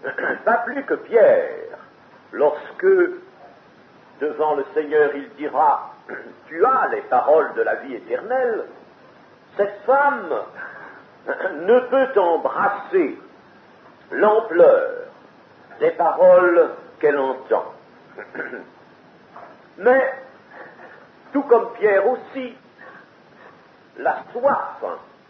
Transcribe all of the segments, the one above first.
pas plus que Pierre, lorsque, devant le Seigneur, il dira « Tu as les paroles de la vie éternelle », cette femme ne peut embrasser l'ampleur des paroles qu'elle entend. Mais, tout comme Pierre aussi, la soif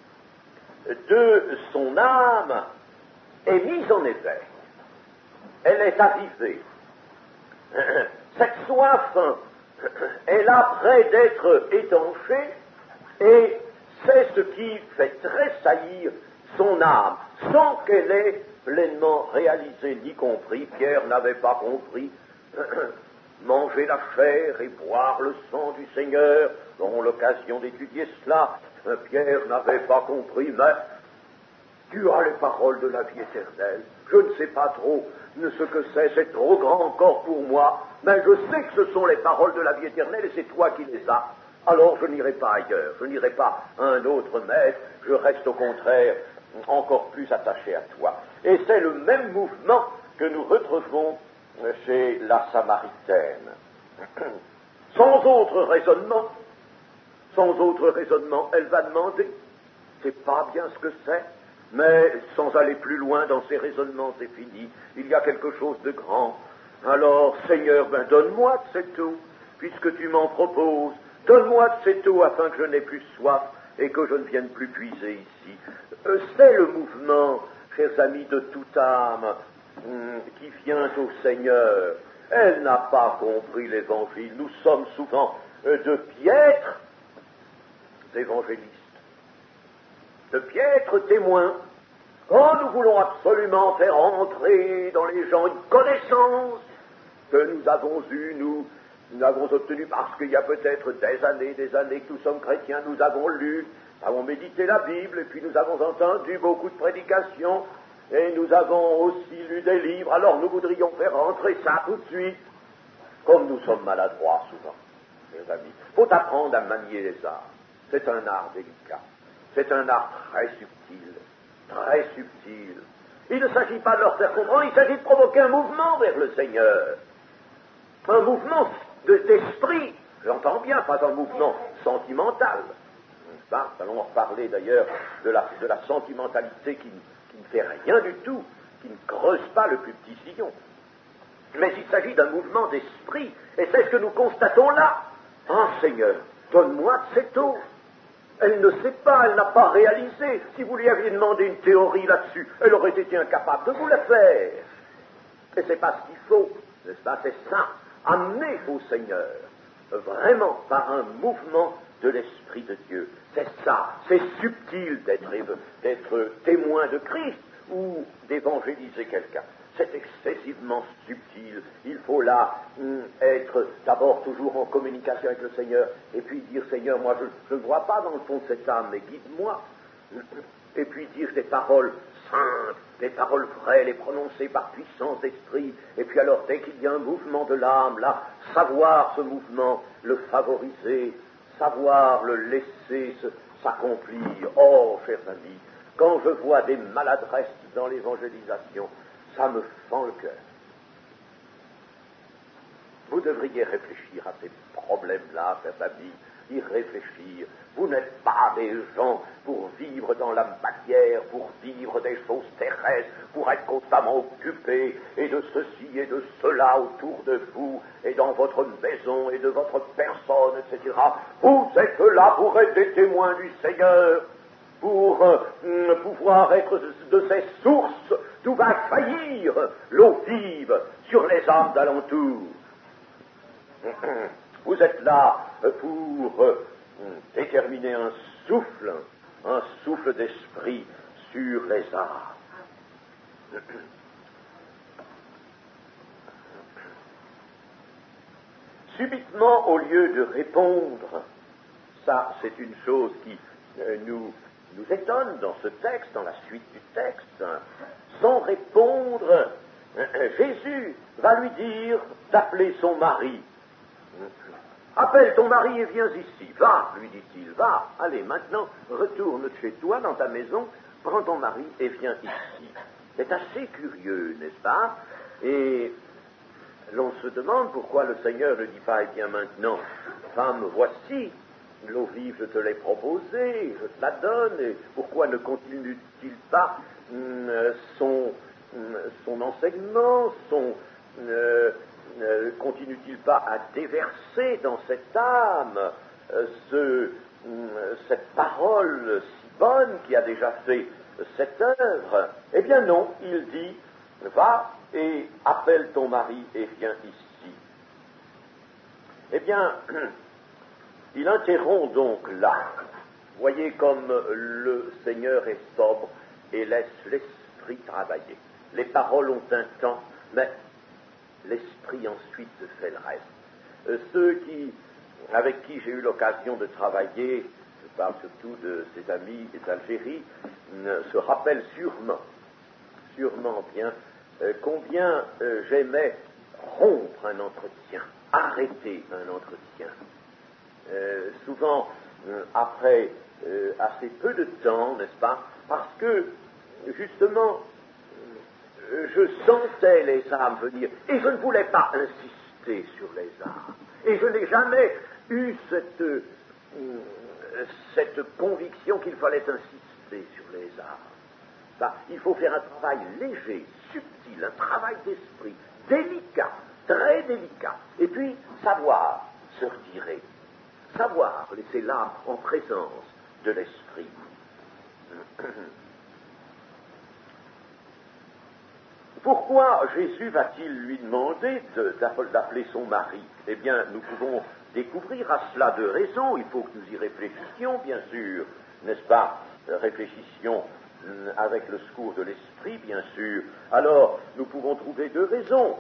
de son âme est mise en éveil. Elle est avivée. Cette soif est là près d'être étanchée et c'est ce qui fait tressaillir son âme, sans qu'elle ait pleinement réalisé ni compris. Pierre n'avait pas compris. Manger la chair et boire le sang du Seigneur, nous aurons l'occasion d'étudier cela. Pierre n'avait pas compris, mais tu as les paroles de la vie éternelle. Je ne sais pas trop ce que c'est trop grand encore pour moi, mais je sais que ce sont les paroles de la vie éternelle et c'est toi qui les as. Alors je n'irai pas ailleurs, je n'irai pas à un autre maître, je reste au contraire encore plus attaché à toi. Et c'est le même mouvement que nous retrouvons chez la Samaritaine. Sans autre raisonnement, elle va demander, c'est pas bien ce que c'est, mais sans aller plus loin dans ses raisonnements, c'est fini, il y a quelque chose de grand. Alors, Seigneur, donne-moi de cette eau, puisque tu m'en proposes, donne-moi de cette eau afin que je n'ai plus soif et que je ne vienne plus puiser ici. C'est le mouvement, chers amis, de toute âme qui vient au Seigneur. Elle n'a pas compris l'Évangile. Nous sommes souvent de piètres évangélistes, de piètres témoins. Oh, nous voulons absolument faire entrer dans les gens une connaissance que nous avons eue, nous avons obtenue parce qu'il y a peut-être des années que nous sommes chrétiens, nous avons lu, nous avons médité la Bible, et puis nous avons entendu beaucoup de prédications, et nous avons aussi lu des livres, alors nous voudrions faire entrer ça tout de suite, comme nous sommes maladroits souvent, mes amis. Il faut apprendre à manier les arts. C'est un art délicat. C'est un art très subtil. Très subtil. Il ne s'agit pas de leur faire comprendre, il s'agit de provoquer un mouvement vers le Seigneur. Un mouvement d'esprit, j'entends bien, pas un mouvement sentimental. Nous allons en reparler d'ailleurs de la sentimentalité qui ne fait rien du tout, qui ne creuse pas le plus petit sillon. Mais il s'agit d'un mouvement d'esprit, et c'est ce que nous constatons là. Ah, Seigneur, donne-moi de cette eau. Elle ne sait pas, elle n'a pas réalisé. Si vous lui aviez demandé une théorie là-dessus, elle aurait été incapable de vous la faire. Et c'est pas ce qu'il faut, n'est-ce pas? C'est ça, amener au Seigneur, vraiment par un mouvement de l'Esprit de Dieu. C'est ça, c'est subtil d'être témoin de Christ ou d'évangéliser quelqu'un. C'est excessivement subtil. Il faut là être d'abord toujours en communication avec le Seigneur et puis dire, Seigneur, moi je ne vois pas dans le fond de cette âme, mais guide-moi. Et puis dire des paroles simples, des paroles vraies, les prononcer par puissance d'esprit. Et puis alors, dès qu'il y a un mouvement de l'âme, là, savoir ce mouvement, le favoriser, savoir le laisser s'accomplir. Oh, chers amis, quand je vois des maladresses dans l'évangélisation, ça me fend le cœur. Vous devriez réfléchir à ces problèmes-là, chers amis, y réfléchir. Vous n'êtes pas des gens pour vivre dans la matière, pour vivre des choses terrestres, pour être constamment occupés, et de ceci et de cela autour de vous, et dans votre maison et de votre personne, etc. Vous êtes là pour être des témoins du Seigneur, pour pouvoir être de ces sources d'où va faillir l'eau vive sur les âmes d'alentour. Vous êtes là pour déterminer un souffle d'esprit sur les âmes. Subitement, au lieu de répondre, ça c'est une chose qui nous étonne dans ce texte, dans la suite du texte, sans répondre, Jésus va lui dire d'appeler son mari. Appelle ton mari et viens ici. Va, lui dit-il, va, allez, maintenant, retourne chez toi, dans ta maison, prends ton mari et viens ici. C'est assez curieux, n'est-ce pas? Et l'on se demande pourquoi le Seigneur ne dit pas, eh bien maintenant, femme, voici, l'eau vive, je te l'ai proposée, je te la donne, et pourquoi ne continue-t-il pas son enseignement, continue-t-il pas à déverser dans cette âme cette parole si bonne qui a déjà fait cette œuvre? Eh bien non, il dit, va et appelle ton mari et viens ici. Eh bien, il interrompt donc là. Voyez comme le Seigneur est sobre et laisse l'esprit travailler. Les paroles ont un temps, mais l'esprit ensuite fait le reste. Ceux avec qui j'ai eu l'occasion de travailler, je parle surtout de ses amis d'Algérie, se rappellent sûrement bien, combien j'aimais rompre un entretien, arrêter un entretien. Souvent, après assez peu de temps, n'est-ce pas, parce que, justement, je sentais les âmes venir, et je ne voulais pas insister sur les âmes. Et je n'ai jamais eu cette conviction qu'il fallait insister sur les âmes. Il faut faire un travail léger, subtil, un travail d'esprit, délicat, très délicat, et puis savoir se retirer, savoir laisser l'âme en présence de l'esprit. Pourquoi Jésus va-t-il lui demander d'appeler son mari? Eh bien, nous pouvons découvrir à cela deux raisons. Il faut que nous y réfléchissions, bien sûr, n'est-ce pas? Réfléchissions avec le secours de l'esprit, bien sûr. Alors, nous pouvons trouver deux raisons.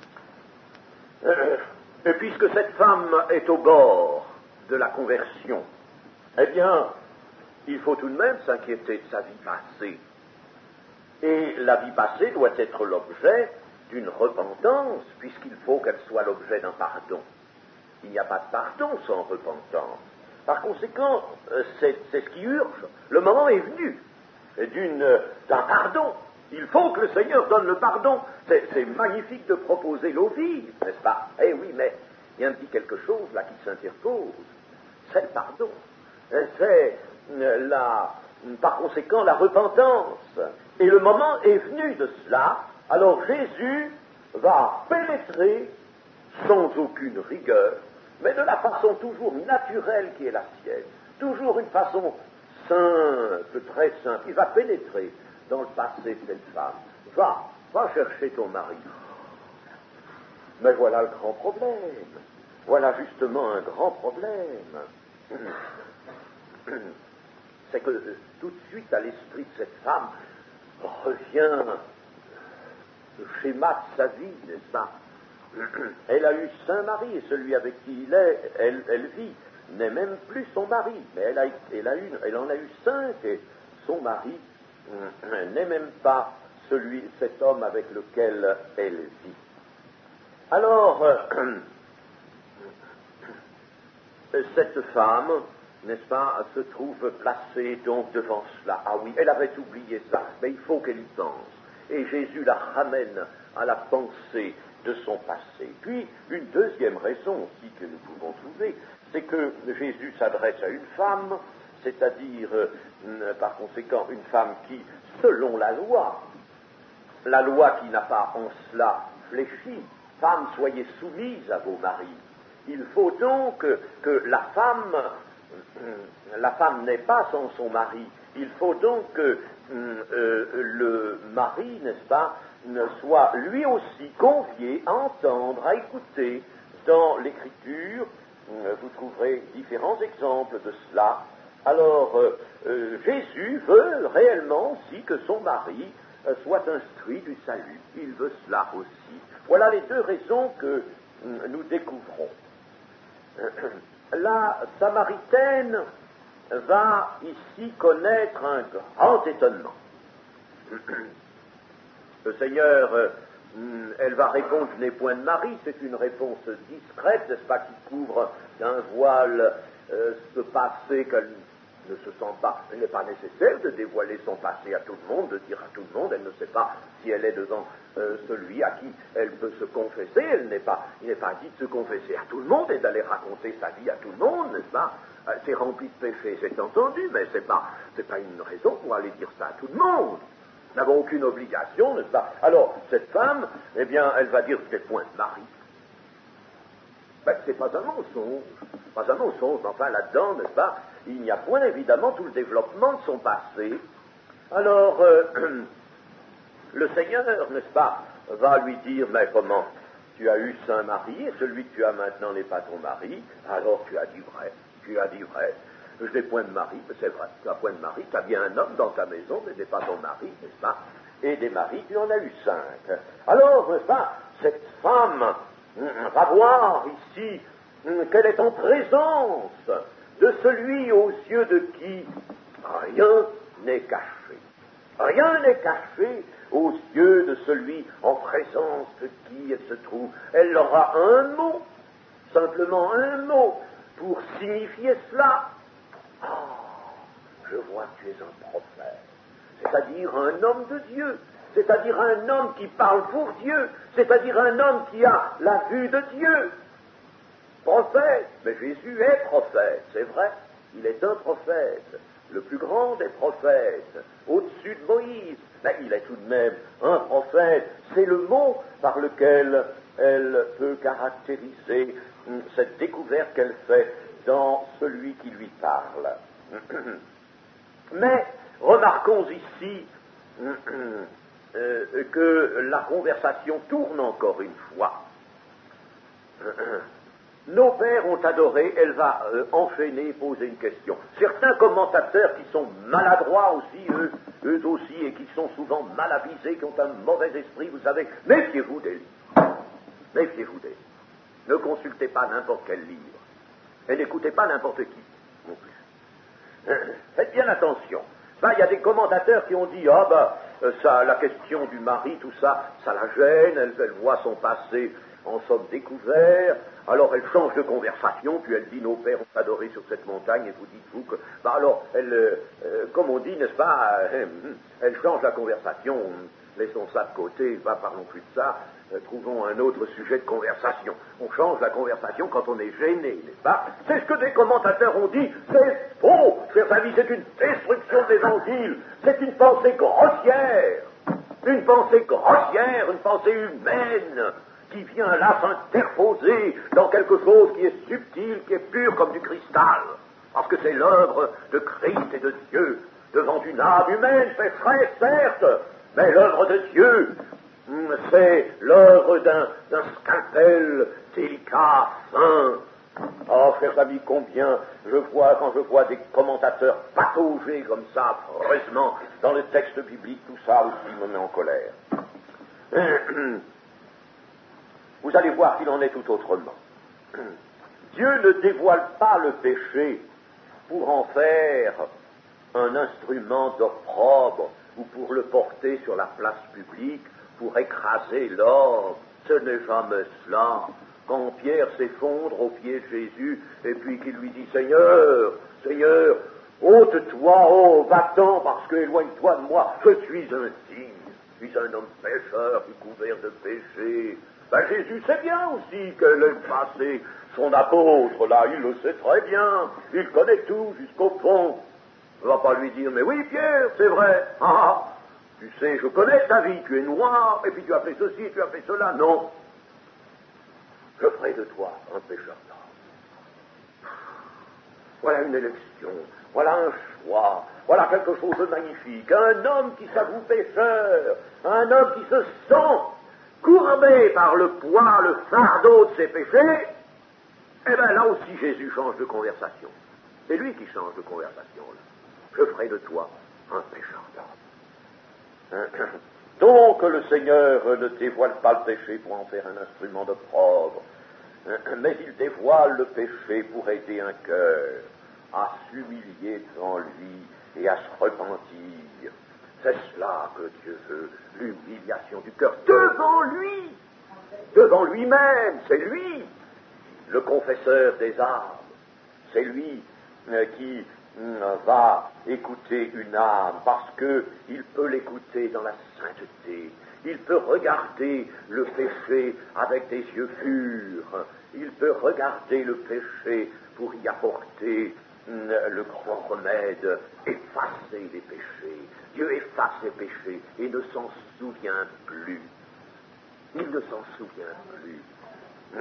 Et puisque cette femme est au bord de la conversion, eh bien, il faut tout de même s'inquiéter de sa vie passée. Et la vie passée doit être l'objet d'une repentance, puisqu'il faut qu'elle soit l'objet d'un pardon. Il n'y a pas de pardon sans repentance. Par conséquent, c'est ce qui urge. Le moment est venu d'un pardon. Il faut que le Seigneur donne le pardon. C'est magnifique de proposer l'eau vive, n'est-ce pas? Eh oui, mais il y a un petit quelque chose là qui s'interpose. C'est le pardon. C'est par conséquent la repentance. Et le moment est venu de cela. Alors Jésus va pénétrer sans aucune rigueur, mais de la façon toujours naturelle qui est la sienne, toujours une façon simple, très simple. Il va pénétrer dans le passé de cette femme. Va chercher ton mari. Mais voilà le grand problème. Voilà justement un grand problème. C'est que tout de suite à l'esprit de cette femme revient le schéma de sa vie, n'est-ce pas? Elle a eu 5 maris, et celui avec qui elle vit n'est même plus son mari, mais elle en a eu 5, et son mari n'est même pas cet homme avec lequel elle vit. Alors, cette femme, n'est-ce pas, se trouve placée donc devant cela. Ah oui, elle avait oublié ça, mais il faut qu'elle y pense. Et Jésus la ramène à la pensée de son passé. Puis, une deuxième raison aussi que nous pouvons trouver, c'est que Jésus s'adresse à une femme, c'est-à-dire, par conséquent, une femme qui, selon la loi qui n'a pas en cela fléchi, femmes, soyez soumises à vos maris. Il faut donc que la femme n'est pas sans son mari. Il faut donc que le mari, n'est-ce pas, soit lui aussi convié à entendre, à écouter. Dans l'Écriture, vous trouverez différents exemples de cela. Alors, Jésus veut réellement aussi que son mari soit instruit du salut. Il veut cela aussi. Voilà les deux raisons que nous découvrons. La Samaritaine va ici connaître un grand étonnement. Le Seigneur, elle va répondre, je n'ai point de mari, c'est une réponse discrète, n'est-ce pas, qui couvre d'un voile ce passé qu'elle ne se sent pas, il n'est pas nécessaire de dévoiler son passé à tout le monde, de dire à tout le monde, elle ne sait pas si elle est devant celui à qui elle peut se confesser, il n'est pas dit de se confesser à tout le monde et d'aller raconter sa vie à tout le monde, n'est-ce pas? C'est rempli de péchés, c'est entendu, mais c'est pas une raison pour aller dire ça à tout le monde. Nous n'avons aucune obligation, n'est-ce pas? Alors, cette femme, eh bien, elle va dire, c'est point de mari. Ben, c'est pas un mensonge, enfin là-dedans, n'est-ce pas, il n'y a point évidemment tout le développement de son passé. Alors, le Seigneur, n'est-ce pas, va lui dire, mais comment, tu as eu 5 maris, et celui que tu as maintenant n'est pas ton mari, alors tu as dit vrai. Je n'ai point de mari, mais c'est vrai, tu as point de mari, tu as bien un homme dans ta maison, mais n'est pas ton mari, n'est-ce pas, et des maris, tu en as eu 5. Alors, n'est-ce pas, cette femme va voir ici qu'elle est en présence de celui aux yeux de qui rien n'est caché. Rien n'est caché aux yeux de celui en présence de qui elle se trouve. Elle aura un mot, simplement un mot, pour signifier cela. Ah, je vois que tu es un prophète, c'est-à-dire un homme de Dieu, c'est-à-dire un homme qui parle pour Dieu, c'est-à-dire un homme qui a la vue de Dieu. Prophète, mais Jésus est prophète, c'est vrai, il est un prophète, le plus grand des prophètes, au-dessus de Moïse, mais il est tout de même un prophète, c'est le mot par lequel elle peut caractériser cette découverte qu'elle fait dans celui qui lui parle. Mais remarquons ici que la conversation tourne encore une fois. Nos pères ont adoré, elle va enchaîner, poser une question. Certains commentateurs qui sont maladroits aussi, eux aussi, et qui sont souvent mal avisés, qui ont un mauvais esprit, vous savez, méfiez-vous des livres. Méfiez-vous des livres. Ne consultez pas n'importe quel livre. Et n'écoutez pas n'importe qui, non plus. Faites bien attention. Il y a des commentateurs qui ont dit, la question du mari, tout ça, ça la gêne, elle voit son passé en somme découvert, alors elle change de conversation, puis elle dit, nos pères ont adoré sur cette montagne, et vous dites-vous que... alors, elle, comme on dit, n'est-ce pas, elle change la conversation, laissons ça de côté, parlons plus de ça, trouvons un autre sujet de conversation. On change la conversation quand on est gêné, n'est-ce pas? C'est ce que des commentateurs ont dit, c'est faux, chers amis, c'est une destruction de l'évangile, c'est une pensée grossière, une pensée humaine, qui vient là s'interposer dans quelque chose qui est subtil, qui est pur comme du cristal, parce que c'est l'œuvre de Christ et de Dieu devant une âme humaine, c'est vrai, certes, mais l'œuvre de Dieu, c'est l'œuvre d'un scalpel délicat, fin. Oh, chers amis, combien quand je vois des commentateurs patauger comme ça, heureusement, dans le texte biblique, tout ça aussi me met en colère. Vous allez voir qu'il en est tout autrement. Dieu ne dévoile pas le péché pour en faire un instrument d'opprobre ou pour le porter sur la place publique, pour écraser l'homme. Ce n'est jamais cela. Quand Pierre s'effondre aux pieds de Jésus et puis qu'il lui dit « Seigneur, ôte-toi, va-t'en, parce que éloigne-toi de moi, je suis indigne, je suis un homme pécheur, couvert de péché. » Jésus sait bien aussi qu'elle est passée, son apôtre, là, il le sait très bien, il connaît tout jusqu'au fond. Il ne va pas lui dire, mais oui, Pierre, c'est vrai, tu sais, je connais ta vie, tu es noir, et puis tu as fait ceci, tu as fait cela. Non, je ferai de toi un pécheur d'âme. Voilà une élection, voilà un choix, voilà quelque chose de magnifique, un homme qui s'avoue pécheur, un homme qui se sent courbé par le poids, le fardeau de ses péchés. Eh bien là aussi Jésus change de conversation. C'est lui qui change de conversation, là. Je ferai de toi un pécheur d'âme. Donc le Seigneur ne dévoile pas le péché pour en faire un instrument d'opprobre, mais il dévoile le péché pour aider un cœur à s'humilier devant lui et à se repentir. C'est cela que Dieu veut, l'humiliation du cœur devant lui, devant lui-même. C'est lui, le confesseur des âmes. C'est lui qui va écouter une âme, parce qu'il peut l'écouter dans la sainteté. Il peut regarder le péché avec des yeux purs. Il peut regarder le péché pour y apporter le grand remède, effacer les péchés. Dieu efface les péchés et ne s'en souvient plus. Il ne s'en souvient plus.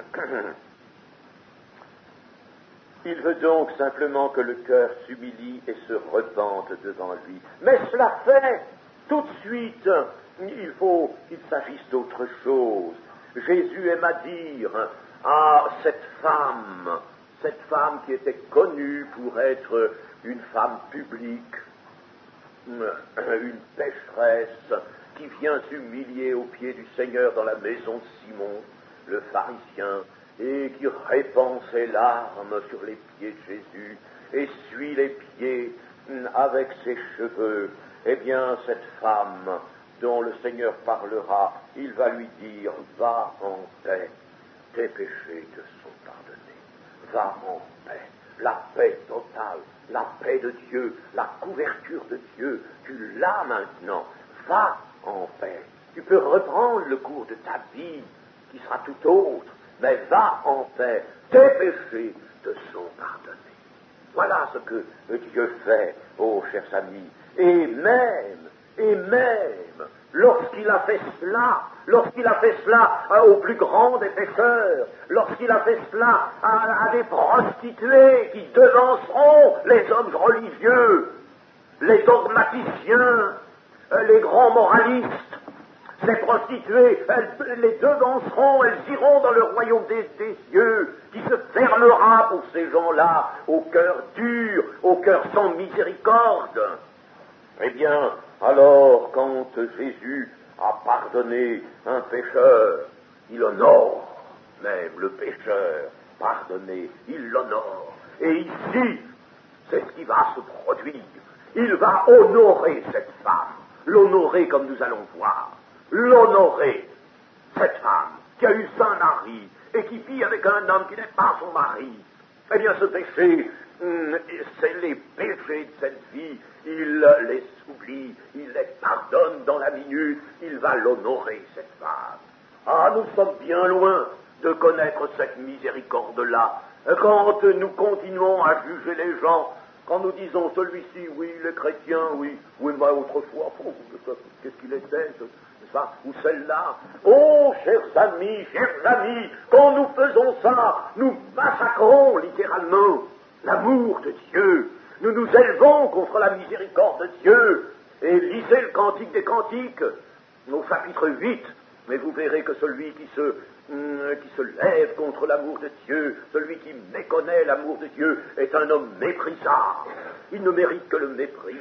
Il veut donc simplement que le cœur s'humilie et se repente devant lui. Mais cela fait tout de suite. Il faut qu'il s'agisse d'autre chose. Jésus aime à dire à cette femme qui était connue pour être une femme publique, une pécheresse, qui vient s'humilier aux pieds du Seigneur dans la maison de Simon, le pharisien, et qui répand ses larmes sur les pieds de Jésus, essuie les pieds avec ses cheveux. Eh bien, cette femme dont le Seigneur parlera, il va lui dire, va en paix, tes péchés te sont pardonnés, va en paix, la paix totale, la paix de Dieu, la couverture de Dieu, tu l'as maintenant, va en paix. Tu peux reprendre le cours de ta vie, qui sera tout autre, mais va en paix, tes péchés te sont pardonnés. Voilà ce que Dieu fait, oh chers amis. Et même, lorsqu'il a fait cela au plus grand des pécheurs, lorsqu'il a fait cela à des prostituées qui devanceront les hommes religieux, les dogmaticiens, les grands moralistes, ces prostituées, elles les devanceront, elles iront dans le royaume des cieux, qui se fermera pour ces gens-là, au cœur dur, au cœur sans miséricorde. Eh bien, alors, quand Jésus a pardonné un pécheur, il honore même le pécheur pardonné, il l'honore. Et ici, c'est ce qui va se produire. Il va honorer cette femme, l'honorer comme nous allons voir. L'honorer, cette femme qui a eu son mari et qui vit avec un homme qui n'est pas son mari. Eh bien, ce péché, c'est les péchés de cette vie, il les oublie, il les pardonne dans la minute, il va l'honorer, cette femme. Ah, nous sommes bien loin de connaître cette miséricorde-là. Quand nous continuons à juger les gens, quand nous disons celui-ci, oui, il est chrétien, oui, mais autrefois, qu'est-ce qu'il était, ou celle-là. Oh, chers amis, quand nous faisons ça, nous massacrons littéralement l'amour de Dieu. Nous nous élevons contre la miséricorde de Dieu. Et lisez le Cantique des Cantiques, au chapitre 8, mais vous verrez que celui qui se lève contre l'amour de Dieu, celui qui méconnaît l'amour de Dieu, est un homme méprisable. Il ne mérite que le mépris.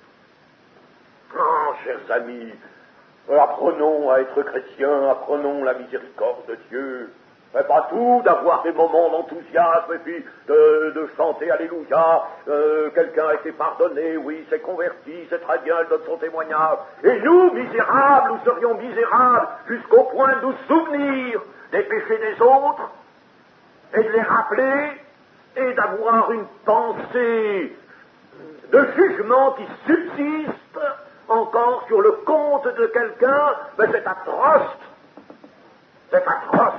Oh, chers amis, apprenons à être chrétiens, apprenons la miséricorde de Dieu. Mais pas tout d'avoir des moments d'enthousiasme et puis de chanter Alléluia, quelqu'un a été pardonné, oui, s'est converti, c'est très bien, elle donne son témoignage. Et nous, misérables, nous serions misérables jusqu'au point de nous souvenir des péchés des autres et de les rappeler et d'avoir une pensée de jugement qui subsiste encore sur le compte de quelqu'un. Mais c'est atroce. C'est atroce.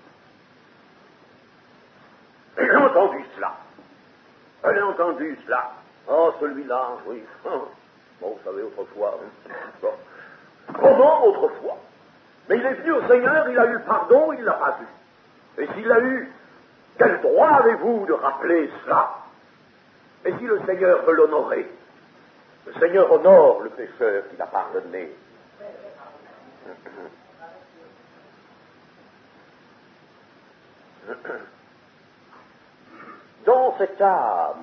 Elle a entendu cela. Oh, celui-là, oui. Bon, vous savez, autrefois. Bon. Comment autrefois? Mais il est venu au Seigneur, il a eu le pardon, il ne l'a pas eu. Et s'il l'a eu, quel droit avez-vous de rappeler cela? Et si le Seigneur veut l'honorer? Le Seigneur honore le pécheur qu'il a pardonné. Dans cette âme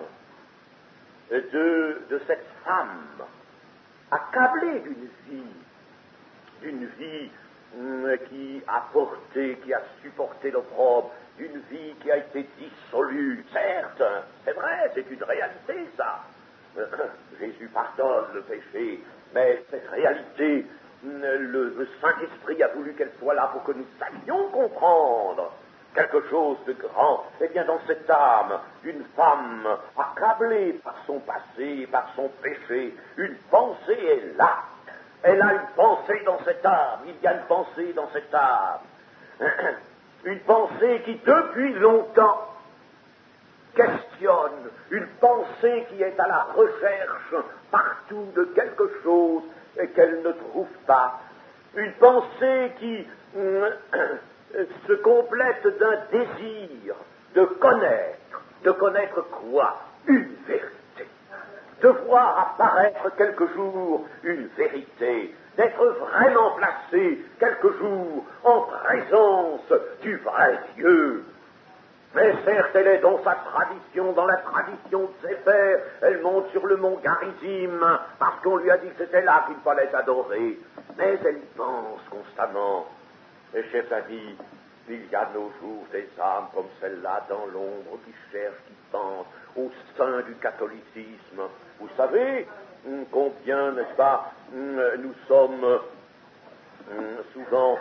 de cette femme, accablée d'une vie qui a porté, qui a supporté l'opprobre, d'une vie qui a été dissolue, certes, c'est vrai, c'est une réalité ça. Jésus pardonne le péché, mais cette réalité, le Saint-Esprit a voulu qu'elle soit là pour que nous sachions comprendre quelque chose de grand. Eh bien, dans cette âme, une femme accablée par son passé, par son péché, une pensée est là. Elle a une pensée dans cette âme. Il y a une pensée dans cette âme. Une pensée qui, depuis longtemps, questionne, une pensée qui est à la recherche partout de quelque chose et qu'elle ne trouve pas. Une pensée qui se complète d'un désir de connaître quoi? Une vérité. De voir apparaître quelque jour une vérité, d'être vraiment placé quelque jour en présence du vrai Dieu. Mais certes, elle est dans sa tradition, dans la tradition de ses pères. Elle monte sur le mont Garizim, parce qu'on lui a dit que c'était là qu'il fallait adorer. Mais elle y pense constamment. Et chers amis, il y a de nos jours des âmes comme celle-là dans l'ombre qui cherchent, qui pensent au sein du catholicisme. Vous savez combien, n'est-ce pas, nous sommes souvent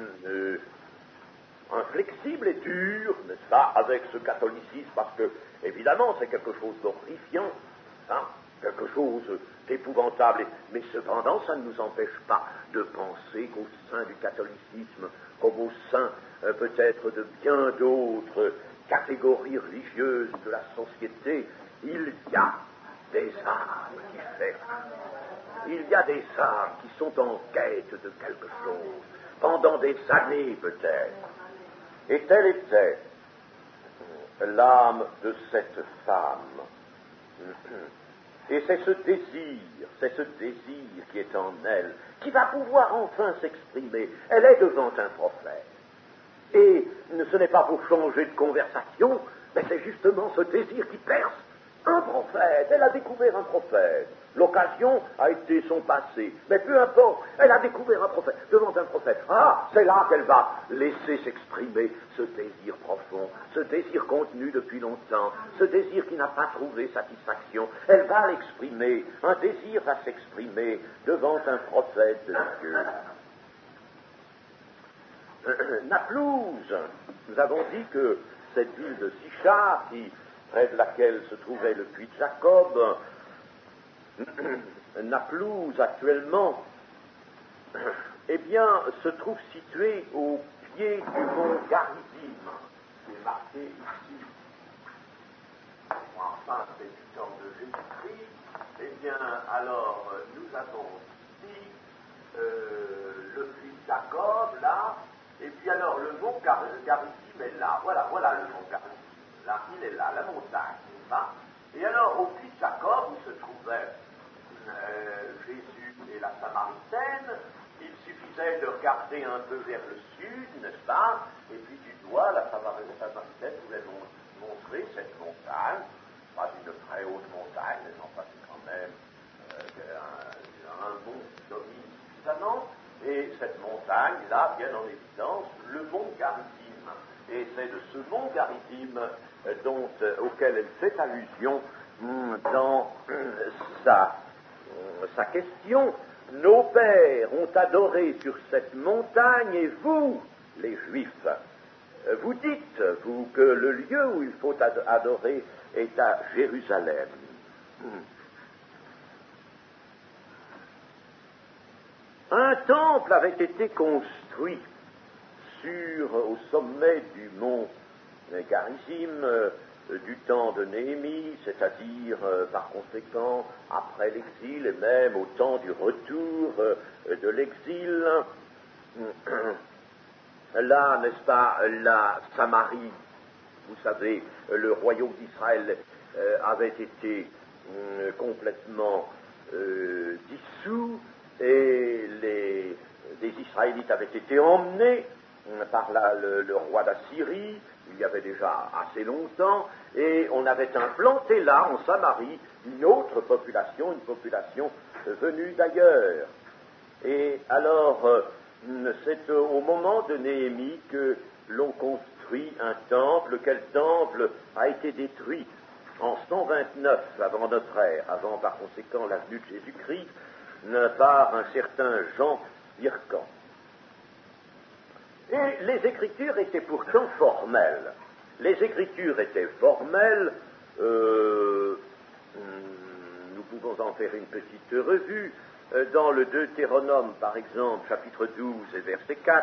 inflexible et dur, n'est-ce pas, avec ce catholicisme, parce que, évidemment, c'est quelque chose d'horrifiant, hein, quelque chose d'épouvantable, mais cependant, ça ne nous empêche pas de penser qu'au sein du catholicisme, comme au sein, peut-être, de bien d'autres catégories religieuses de la société, il y a des âmes qui cherchent. Il y a des âmes qui sont en quête de quelque chose, pendant des années peut-être. Et telle était l'âme de cette femme. Et c'est ce désir qui est en elle, qui va pouvoir enfin s'exprimer. Elle est devant un prophète. Et ce n'est pas pour changer de conversation, mais c'est justement ce désir qui perce. Un prophète, elle a découvert un prophète. L'occasion a été son passé, mais peu importe, elle a découvert un prophète, devant un prophète. Ah, c'est là qu'elle va laisser s'exprimer ce désir profond, ce désir contenu depuis longtemps, ce désir qui n'a pas trouvé satisfaction. Elle va l'exprimer, un désir va s'exprimer devant un prophète de Dieu. Naplouse, nous avons dit que cette ville de Sichar, près de laquelle se trouvait le puits de Jacob, Naplouse actuellement, eh bien, se trouve située au pied du mont Garizim, qui est marqué ici. Enfin, c'est du temps de Jésus-Christ. Eh bien, alors, nous avons ici le puits de Jacob, là, et puis alors le mont Garizim est là. Voilà le mont Garizim. Là, il est là, la montagne, n'est-ce pas? Et alors, au puits de Jacob, où se trouvaient Jésus et la Samaritaine, il suffisait de regarder un peu vers le sud, n'est-ce pas? Et puis du doigt, la Samaritaine pouvait montrer cette montagne, pas une très haute montagne, mais enfin c'est quand même un mont qui domine suffisamment, et cette montagne-là, bien en évidence, le mont Garizim. Et c'est de ce mont Garizim auquel elle fait allusion dans sa question. Nos pères ont adoré sur cette montagne, et vous, les Juifs, vous dites, vous, que le lieu où il faut adorer est à Jérusalem. Un temple avait été construit au sommet du mont Garizim du temps de Néhémie, c'est-à-dire par conséquent après l'exil et même au temps du retour de l'exil. Là, n'est-ce pas, la Samarie, vous savez, le royaume d'Israël avait été complètement dissous et les Israélites avaient été emmenés par le roi d'Assyrie, il y avait déjà assez longtemps, et on avait implanté là, en Samarie, une autre population, venue d'ailleurs. Et alors, c'est au moment de Néhémie que l'on construit un temple. Quel temple a été détruit en 129 avant notre ère, avant par conséquent la venue de Jésus-Christ, par un certain Jean d'Hyrcan. Et les Écritures étaient pourtant formelles. Les Écritures étaient formelles. Nous pouvons en faire une petite revue. Dans le Deutéronome, par exemple, chapitre 12 et verset 4,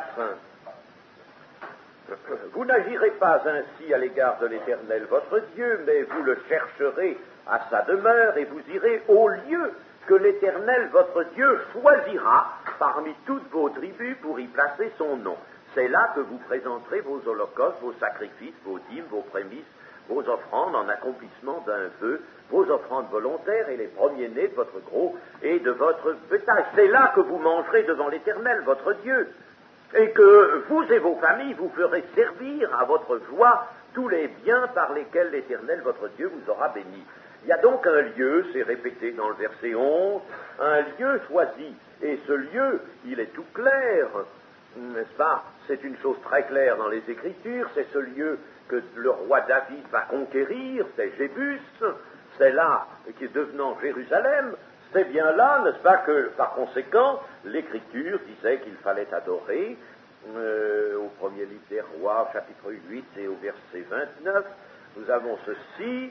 vous n'agirez pas ainsi à l'égard de l'Éternel votre Dieu, mais vous le chercherez à sa demeure et vous irez au lieu que l'Éternel votre Dieu choisira parmi toutes vos tribus pour y placer son nom. C'est là que vous présenterez vos holocaustes, vos sacrifices, vos dîmes, vos prémices, vos offrandes en accomplissement d'un vœu, vos offrandes volontaires et les premiers-nés de votre gros et de votre bétail. C'est là que vous mangerez devant l'Éternel, votre Dieu, et que vous et vos familles vous ferez servir à votre joie tous les biens par lesquels l'Éternel, votre Dieu, vous aura béni. Il y a donc un lieu, c'est répété dans le verset 11, un lieu choisi, et ce lieu, il est tout clair, n'est-ce pas? C'est une chose très claire dans les Écritures, c'est ce lieu que le roi David va conquérir, c'est Jébus, c'est là qui est devenant Jérusalem, c'est bien là, n'est-ce pas, que par conséquent, l'Écriture disait qu'il fallait adorer, au premier livre des rois, chapitre 8 et au verset 29, nous avons ceci.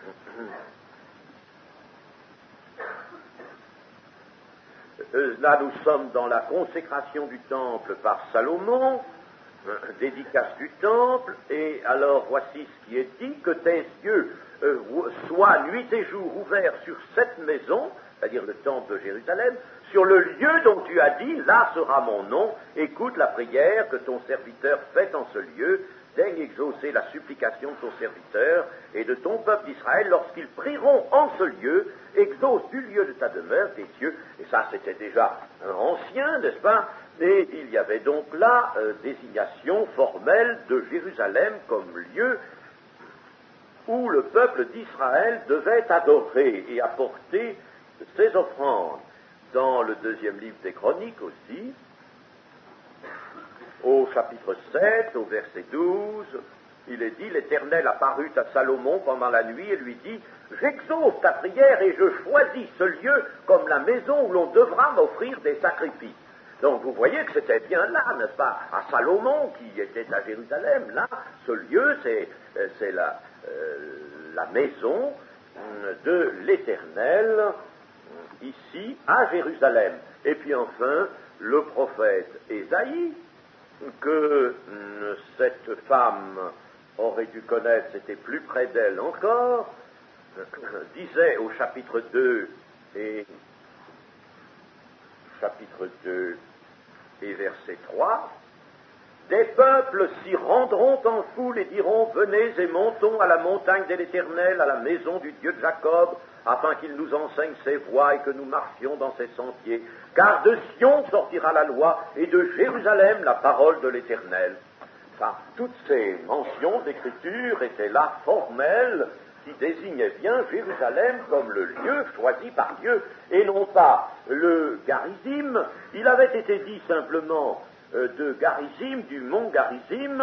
Là, nous sommes dans la consécration du temple par Salomon, dédicace du temple, et alors voici ce qui est dit, que tes yeux soient nuit et jour ouverts sur cette maison, c'est-à-dire le temple de Jérusalem, sur le lieu dont tu as dit, là sera mon nom, écoute la prière que ton serviteur fait en ce lieu, daigne exaucer la supplication de ton serviteur et de ton peuple d'Israël lorsqu'ils prieront en ce lieu, exauce du lieu de ta demeure tes cieux. Et ça, c'était déjà ancien, n'est-ce pas? Et il y avait donc là désignation formelle de Jérusalem comme lieu où le peuple d'Israël devait adorer et apporter ses offrandes. Dans le deuxième livre des Chroniques aussi, au chapitre 7, au verset 12, il est dit, l'Éternel apparut à Salomon pendant la nuit et lui dit, j'exauce ta prière et je choisis ce lieu comme la maison où l'on devra m'offrir des sacrifices. Donc vous voyez que c'était bien là, n'est-ce pas, à Salomon qui était à Jérusalem, là, ce lieu c'est la maison de l'Éternel ici à Jérusalem. Et puis enfin, le prophète Ésaïe, que cette femme aurait dû connaître, c'était plus près d'elle encore, disait au chapitre 2 et verset 3, des peuples s'y rendront en foule et diront, venez et montons à la montagne de l'Éternel, à la maison du Dieu de Jacob, afin qu'il nous enseigne ses voies et que nous marchions dans ses sentiers. Car de Sion sortira la loi, et de Jérusalem la parole de l'Éternel. Enfin, toutes ces mentions d'écriture étaient là formelles, qui désignaient bien Jérusalem comme le lieu choisi par Dieu, et non pas le Garizim. Il avait été dit simplement de Garizim, du mont Garizim,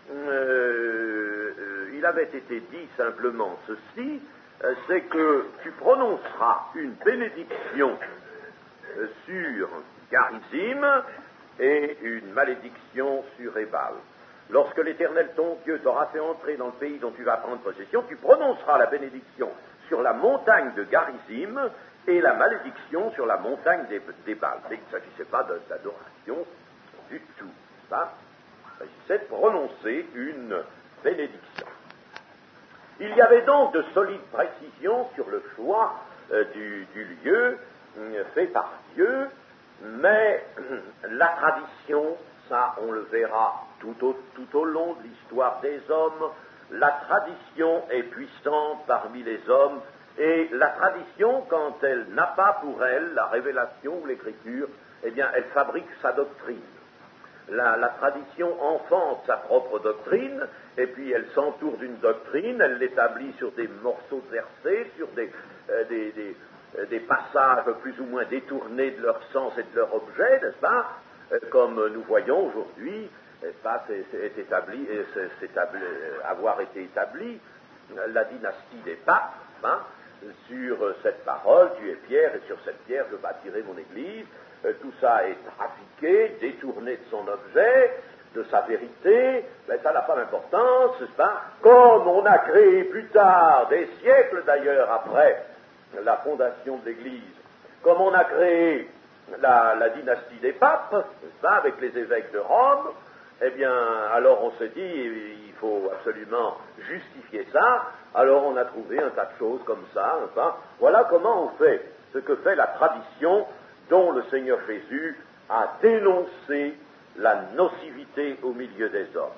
il avait été dit simplement ceci, c'est que tu prononceras une bénédiction sur Garizim et une malédiction sur Ébal. Lorsque l'Éternel ton Dieu t'aura fait entrer dans le pays dont tu vas prendre possession, tu prononceras la bénédiction sur la montagne de Garizim et la malédiction sur la montagne d'Ébal. Il ne s'agissait pas d'adoration du tout. Ça, il s'agissait de prononcer une bénédiction. Il y avait donc de solides précisions sur le choix du lieu fait par Dieu, mais la tradition, ça on le verra tout au long de l'histoire des hommes, la tradition est puissante parmi les hommes, et la tradition, quand elle n'a pas pour elle la révélation ou l'écriture, eh bien elle fabrique sa doctrine. La tradition enfante sa propre doctrine, et puis elle s'entoure d'une doctrine, elle l'établit sur des morceaux de versets, sur des passages plus ou moins détournés de leur sens et de leur objet, n'est-ce pas? Comme nous voyons aujourd'hui, n'est-ce pas, avoir été établi la dynastie des papes, hein, sur cette parole, tu es pierre, et sur cette pierre je bâtirai mon église. Tout ça est trafiqué, détourné de son objet, de sa vérité, mais ça n'a pas d'importance, n'est-ce pas? Comme on a créé plus tard, des siècles d'ailleurs après la fondation de l'Église, comme on a créé la dynastie des papes, n'est-ce pas, avec les évêques de Rome, eh bien, alors on s'est dit, il faut absolument justifier ça, alors on a trouvé un tas de choses comme ça, n'est-ce pas? Voilà comment on fait ce que fait la tradition dont le Seigneur Jésus a dénoncé la nocivité au milieu des hommes.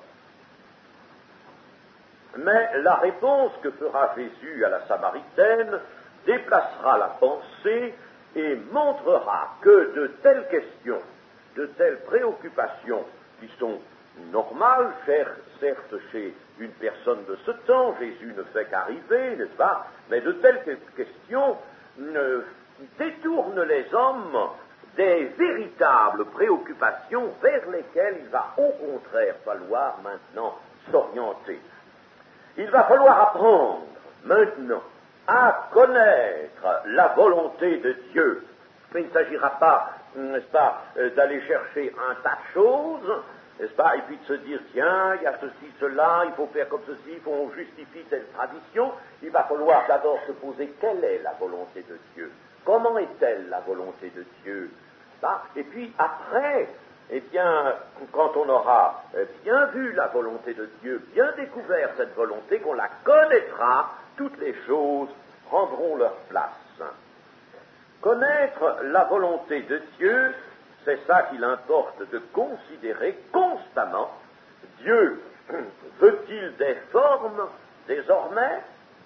Mais la réponse que fera Jésus à la Samaritaine déplacera la pensée et montrera que de telles questions, de telles préoccupations qui sont normales, certes chez une personne de ce temps, Jésus ne fait qu'arriver, n'est-ce pas, mais de telles questions détournent les hommes des véritables préoccupations vers lesquelles il va au contraire falloir maintenant s'orienter. Il va falloir apprendre maintenant à connaître la volonté de Dieu. Mais il ne s'agira pas, n'est-ce pas, d'aller chercher un tas de choses, n'est-ce pas, et puis de se dire, tiens, il y a ceci, cela, il faut faire comme ceci, il faut qu'on justifie telle tradition. Il va falloir d'abord se poser quelle est la volonté de Dieu. Comment est-elle la volonté de Dieu? Et puis après, eh bien, quand on aura bien vu la volonté de Dieu, bien découvert cette volonté, qu'on la connaîtra, toutes les choses prendront leur place. Connaître la volonté de Dieu, c'est ça qu'il importe de considérer constamment. Dieu veut-il des formes désormais?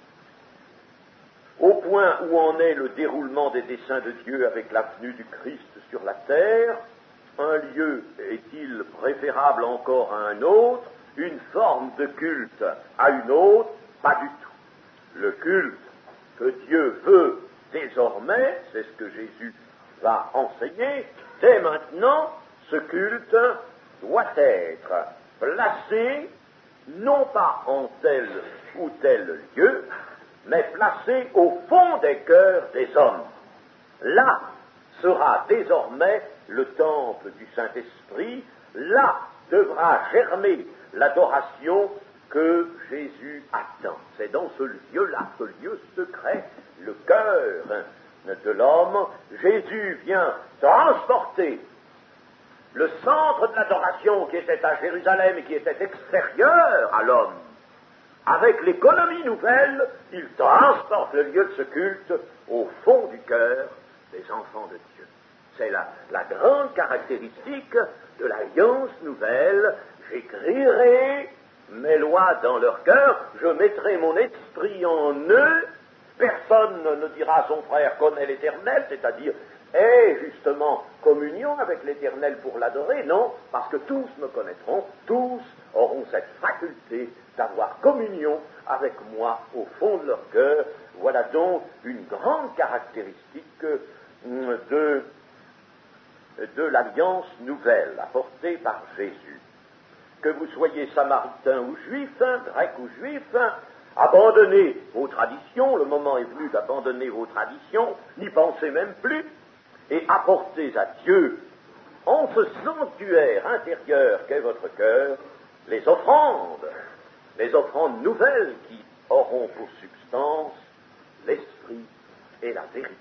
Au point où en est le déroulement des desseins de Dieu avec la venue du Christ sur la terre, un lieu est-il préférable encore à un autre, une forme de culte à une autre? Pas du tout. Le culte que Dieu veut désormais, c'est ce que Jésus va enseigner, dès maintenant, ce culte doit être placé, non pas en tel ou tel lieu, mais placé au fond des cœurs des hommes. Là sera désormais le temple du Saint-Esprit, là devra germer l'adoration que Jésus attend. C'est dans ce lieu-là, ce lieu secret, le cœur de l'homme. Jésus vient transporter le centre de l'adoration qui était à Jérusalem et qui était extérieur à l'homme. Avec l'économie nouvelle, il transporte le lieu de ce culte au fond du cœur des enfants de Dieu. C'est la grande caractéristique de l'alliance nouvelle. J'écrirai mes lois dans leur cœur, je mettrai mon esprit en eux, personne ne dira à son frère connaît l'Éternel, c'est-à-dire est justement communion avec l'Éternel pour l'adorer, non, parce que tous me connaîtront, tous auront cette faculté d'avoir communion avec moi au fond de leur cœur. Voilà donc une grande caractéristique de l'alliance nouvelle apportée par Jésus. Que vous soyez samaritain ou juif, grec ou juif, abandonnez vos traditions, le moment est venu d'abandonner vos traditions, n'y pensez même plus, et apportez à Dieu, en ce sanctuaire intérieur qu'est votre cœur, les offrandes nouvelles qui auront pour substance l'esprit et la vérité.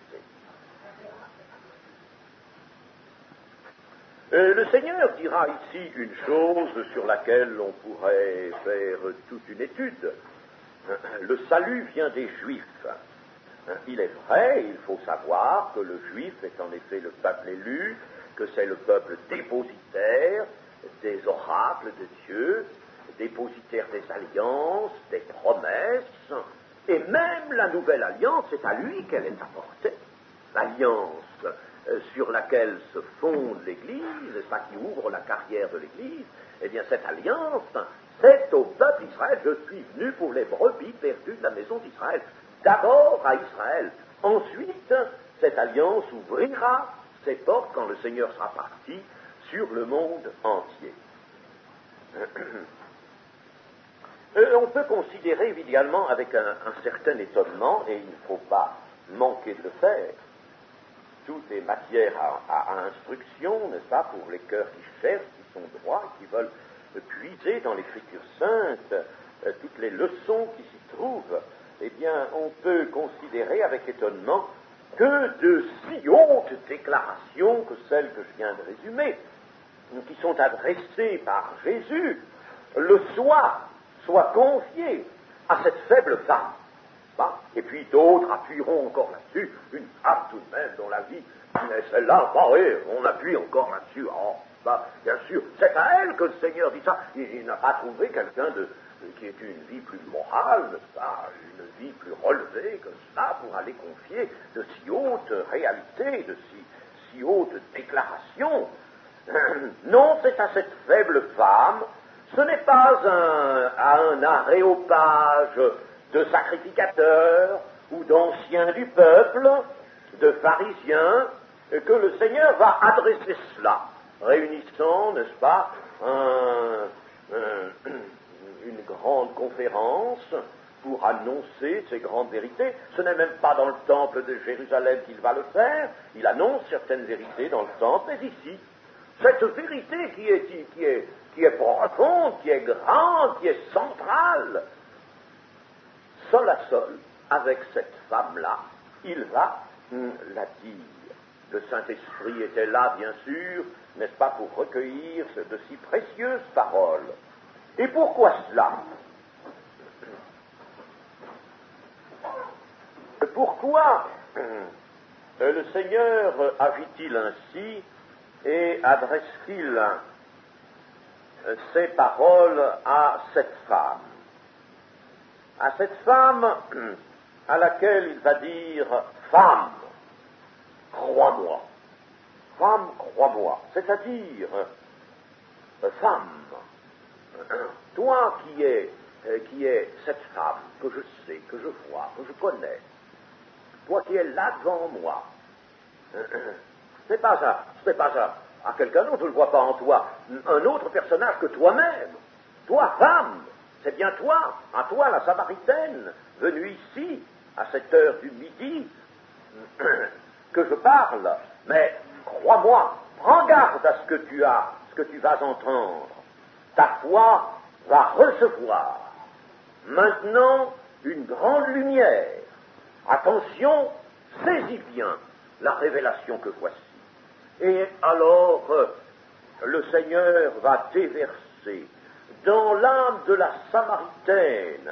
Le Seigneur dira ici une chose sur laquelle on pourrait faire toute une étude. Le salut vient des Juifs. Il est vrai, il faut savoir que le Juif est en effet le peuple élu, que c'est le peuple dépositaire des oracles de Dieu, dépositaire des alliances, des promesses, et même la nouvelle alliance, c'est à lui qu'elle est apportée. L'alliance sur laquelle se fonde l'Église, et ça qui ouvre la carrière de l'Église, eh bien cette alliance, c'est au peuple d'Israël. Je suis venu pour les brebis perdues de la maison d'Israël. D'abord à Israël. Ensuite, cette alliance ouvrira ses portes quand le Seigneur sera parti sur le monde entier. On peut considérer évidemment avec un certain étonnement, et il ne faut pas manquer de le faire, toutes les matières à instruction, n'est-ce pas, pour les cœurs qui cherchent, qui sont droits, qui veulent puiser dans l'Écriture sainte toutes les leçons qui s'y trouvent, eh bien, on peut considérer avec étonnement que de si hautes déclarations que celles que je viens de résumer, qui sont adressées par Jésus, le soit confié à cette faible femme. Bah, et puis d'autres appuieront encore là-dessus, une femme tout de même dont la vie, mais celle-là, bah oui, on appuie encore là-dessus. Oh, bah, bien sûr, c'est à elle que le Seigneur dit ça. Il n'a pas trouvé quelqu'un qui ait une vie plus morale, n'est-ce pas, une vie plus relevée que cela pour aller confier de si hautes réalités, de si hautes déclarations. Non, c'est à cette faible femme. Ce n'est pas un aréopage de sacrificateurs ou d'anciens du peuple, de pharisiens, que le Seigneur va adresser cela, réunissant, n'est-ce pas, une grande conférence pour annoncer ces grandes vérités. Ce n'est même pas dans le temple de Jérusalem qu'il va le faire, il annonce certaines vérités dans le temple, mais ici, cette vérité qui est profonde, qui est grande, qui est centrale, seul à seul, avec cette femme-là, il va la dire. Le Saint-Esprit était là, bien sûr, n'est-ce pas, pour recueillir de si précieuses paroles. Et pourquoi cela? Pourquoi le Seigneur agit-il ainsi et adresse-t-il ces paroles à cette femme? À cette femme à laquelle il va dire « Femme, crois-moi ». Femme, crois-moi. C'est-à-dire, femme, toi qui es cette femme que je sais, que je vois, que je connais, toi qui es là devant moi, c'est pas à quelqu'un d'autre, je ne le vois pas en toi, un autre personnage que toi-même. Toi, femme, c'est bien toi, à toi la Samaritaine, venue ici, à cette heure du midi, que je parle, mais crois-moi, prends garde à ce que tu vas entendre. Ta foi va recevoir maintenant une grande lumière. Attention, saisis bien la révélation que voici. Et alors, le Seigneur va déverser dans l'âme de la Samaritaine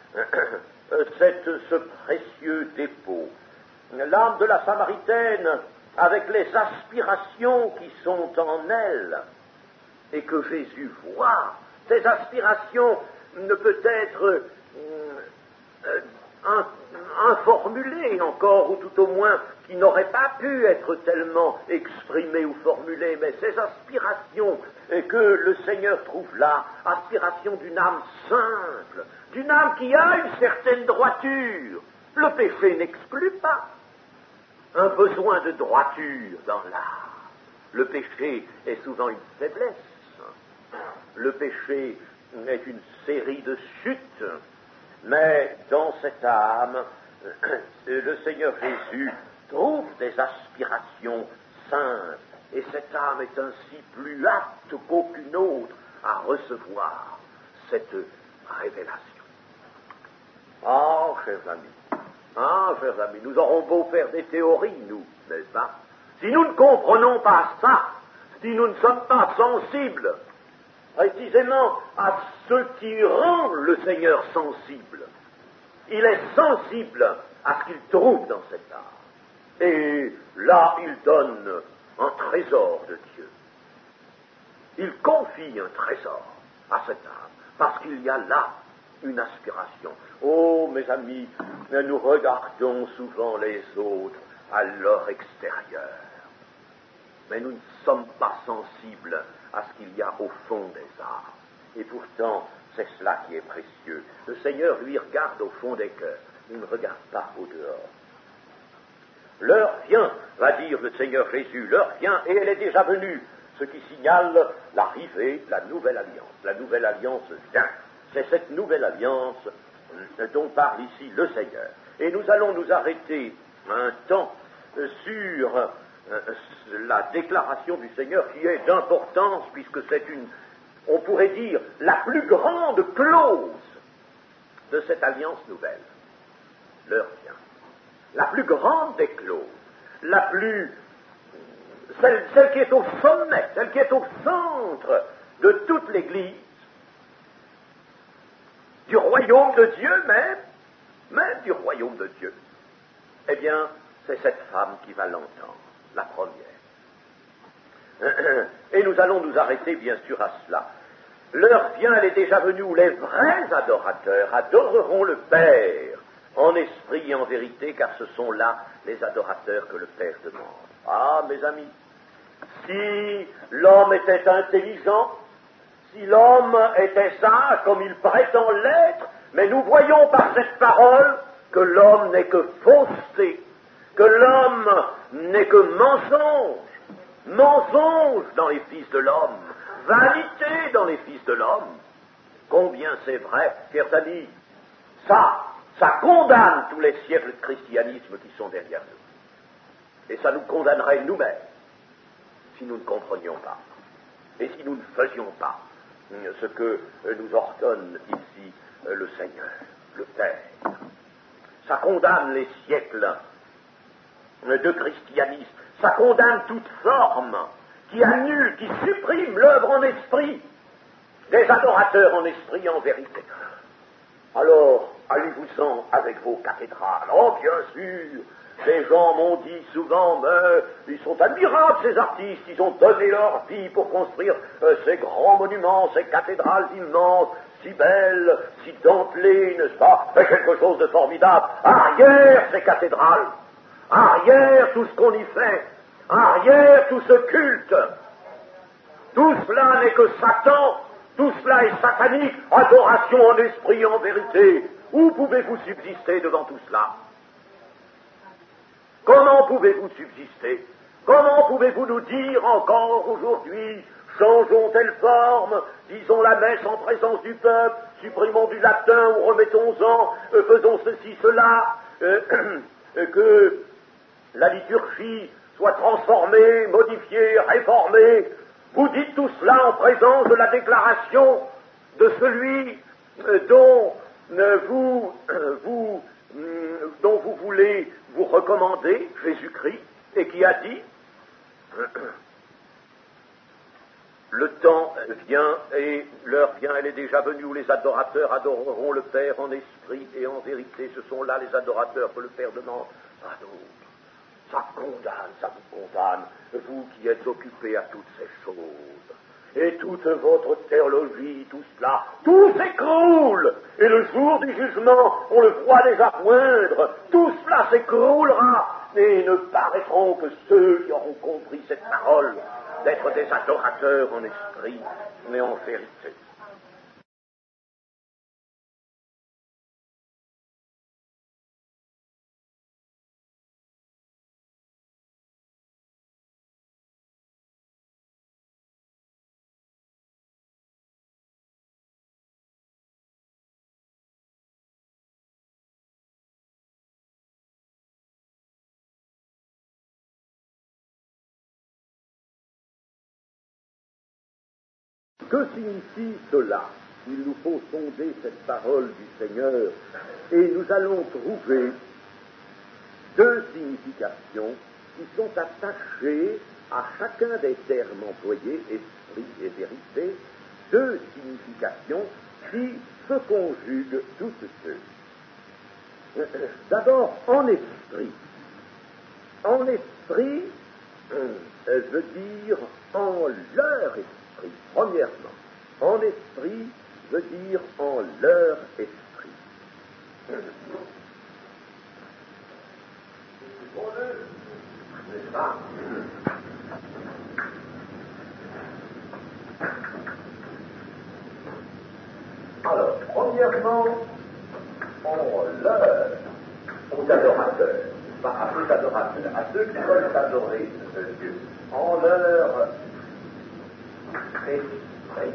ce précieux dépôt. L'âme de la Samaritaine avec les aspirations qui sont en elle et que Jésus voit. Ces aspirations ne peuvent être informulées encore, ou tout au moins qui n'auraient pas pu être tellement exprimées ou formulées, mais ces aspirations que le Seigneur trouve là, aspirations d'une âme simple, d'une âme qui a une certaine droiture. Le péché n'exclut pas un besoin de droiture dans l'âme. Le péché est souvent une faiblesse. Le péché est une série de chutes. Mais dans cette âme, le Seigneur Jésus trouve des aspirations saintes. Et cette âme est ainsi plus apte qu'aucune autre à recevoir cette révélation. Ah, chers amis, nous aurons beau faire des théories, nous, n'est-ce pas? Si nous ne comprenons pas ça, si nous ne sommes pas sensibles précisément à ce qui rend le Seigneur sensible, il est sensible à ce qu'il trouve dans cette âme. Et là, il donne un trésor de Dieu. Il confie un trésor à cette âme, parce qu'il y a là une aspiration. Oh, mes amis, nous regardons souvent les autres à leur extérieur, mais nous ne sommes pas sensibles à ce qu'il y a au fond des âmes. Et pourtant, c'est cela qui est précieux. Le Seigneur, lui, regarde au fond des cœurs. Il ne regarde pas au dehors. L'heure vient, va dire le Seigneur Jésus, l'heure vient, et elle est déjà venue, ce qui signale l'arrivée de la nouvelle alliance. La nouvelle alliance vient. C'est cette nouvelle alliance dont parle ici le Seigneur. Et nous allons nous arrêter un temps sur la déclaration du Seigneur qui est d'importance, puisque c'est on pourrait dire, la plus grande clause de cette alliance nouvelle, l'heure vient. La plus grande des clauses, celle qui est au sommet, celle qui est au centre de toute l'Église, du royaume de Dieu même du royaume de Dieu, eh bien, c'est cette femme qui va l'entendre, la première. Et nous allons nous arrêter bien sûr à cela. L'heure vient, elle est déjà venue où les vrais adorateurs adoreront le Père en esprit et en vérité, car ce sont là les adorateurs que le Père demande. Ah, mes amis, si l'homme était intelligent, si l'homme était sage comme il prétend l'être, mais nous voyons par cette parole que l'homme n'est que fausseté, que l'homme n'est que mensonge dans les fils de l'homme, vanité dans les fils de l'homme. Combien c'est vrai, chers amis, ça condamne tous les siècles de christianisme qui sont derrière nous. Et ça nous condamnerait nous-mêmes si nous ne comprenions pas. Et si nous ne faisions pas ce que nous ordonne ici le Seigneur, le Père. Ça condamne les siècles de christianisme. Ça condamne toute forme qui annule, qui supprime l'œuvre en esprit des adorateurs en esprit et en vérité. Alors, allez-vous-en avec vos cathédrales. Oh, bien sûr, les gens m'ont dit souvent, mais ils sont admirables, ces artistes, ils ont donné leur vie pour construire ces grands monuments, ces cathédrales immenses, si belles, si dentelées, n'est-ce pas? C'est quelque chose de formidable. Arrière ces cathédrales, arrière tout ce qu'on y fait, arrière tout ce culte. Tout cela n'est que Satan, tout cela est satanique, adoration en esprit et en vérité. Où pouvez-vous subsister devant tout cela? Comment pouvez-vous subsister? Comment pouvez-vous nous dire encore aujourd'hui, changeons telle forme, disons la messe en présence du peuple, supprimons du latin ou remettons-en, faisons ceci, cela, que la liturgie soit transformée, modifiée, réformée? Vous dites tout cela en présence de la déclaration de celui dont vous voulez vous recommander, Jésus-Christ, et qui a dit le temps vient et l'heure vient, elle est déjà venue où les adorateurs adoreront le Père en esprit et en vérité. Ce sont là les adorateurs que le Père demande à d'autres. Ça vous condamne, vous qui êtes occupés à toutes ces choses. Et toute votre théologie, tout cela, tout s'écroule. Et le jour du jugement, on le voit déjà poindre. Tout cela s'écroulera. Et ne paraîtront que ceux qui auront compris cette parole, d'être des adorateurs en esprit, mais en vérité. Que signifie cela? Il nous faut sonder cette parole du Seigneur et nous allons trouver deux significations qui sont attachées à chacun des termes employés, esprit et vérité, deux significations qui se conjuguent toutes deux. D'abord, en esprit. En esprit veut dire en leur esprit. Premièrement, en esprit veut dire en leur esprit. N'est-ce pas? Alors, premièrement, en leur, aux adorateurs, pas à ces adorateurs, à ceux qui veulent adorer Dieu, en leur esprit.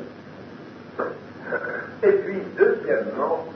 Et puis, deuxièmement,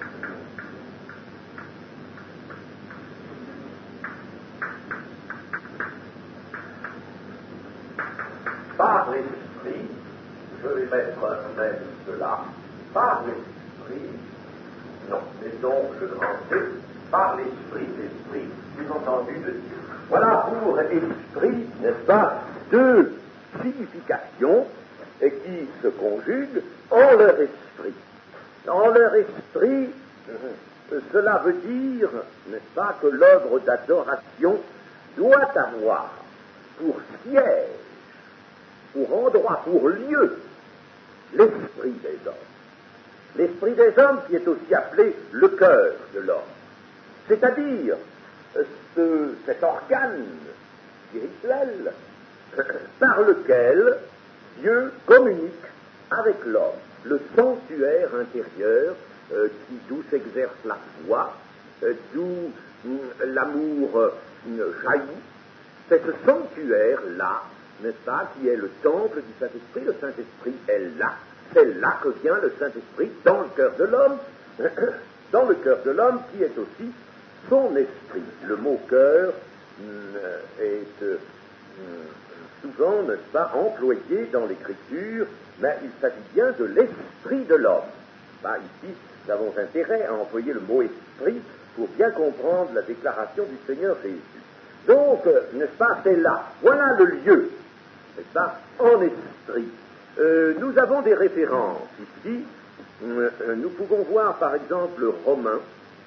par l'esprit, je vais être même cela par l'esprit, non, mettons le grand C, par l'esprit, sous-entendu de Dieu. Voilà pour esprit, n'est-ce pas, deux significations qui se conjuguent en leur esprit. En leur esprit, cela veut dire, n'est-ce pas, que l'œuvre d'adoration doit avoir pour siège, pour endroit, pour lieu, l'esprit des hommes. L'esprit des hommes qui est aussi appelé le cœur de l'homme. C'est-à-dire cet organe spirituel par lequel Dieu communique avec l'homme, le sanctuaire intérieur d'où s'exerce la foi, d'où l'amour jaillit. C'est ce sanctuaire-là, n'est-ce pas, qui est le temple du Saint-Esprit. Le Saint-Esprit est là. C'est là que vient le Saint-Esprit dans le cœur de l'homme, dans le cœur de l'homme qui est aussi son esprit. Le mot cœur est souvent, n'est-ce pas, employé dans l'Écriture, mais il s'agit bien de l'esprit de l'homme. Ici, nous avons intérêt à employer le mot esprit pour bien comprendre la déclaration du Seigneur Jésus. Donc, n'est-ce pas, c'est là. Voilà le lieu, n'est-ce pas, en esprit. Nous avons des références ici. Nous pouvons voir, par exemple, Romains,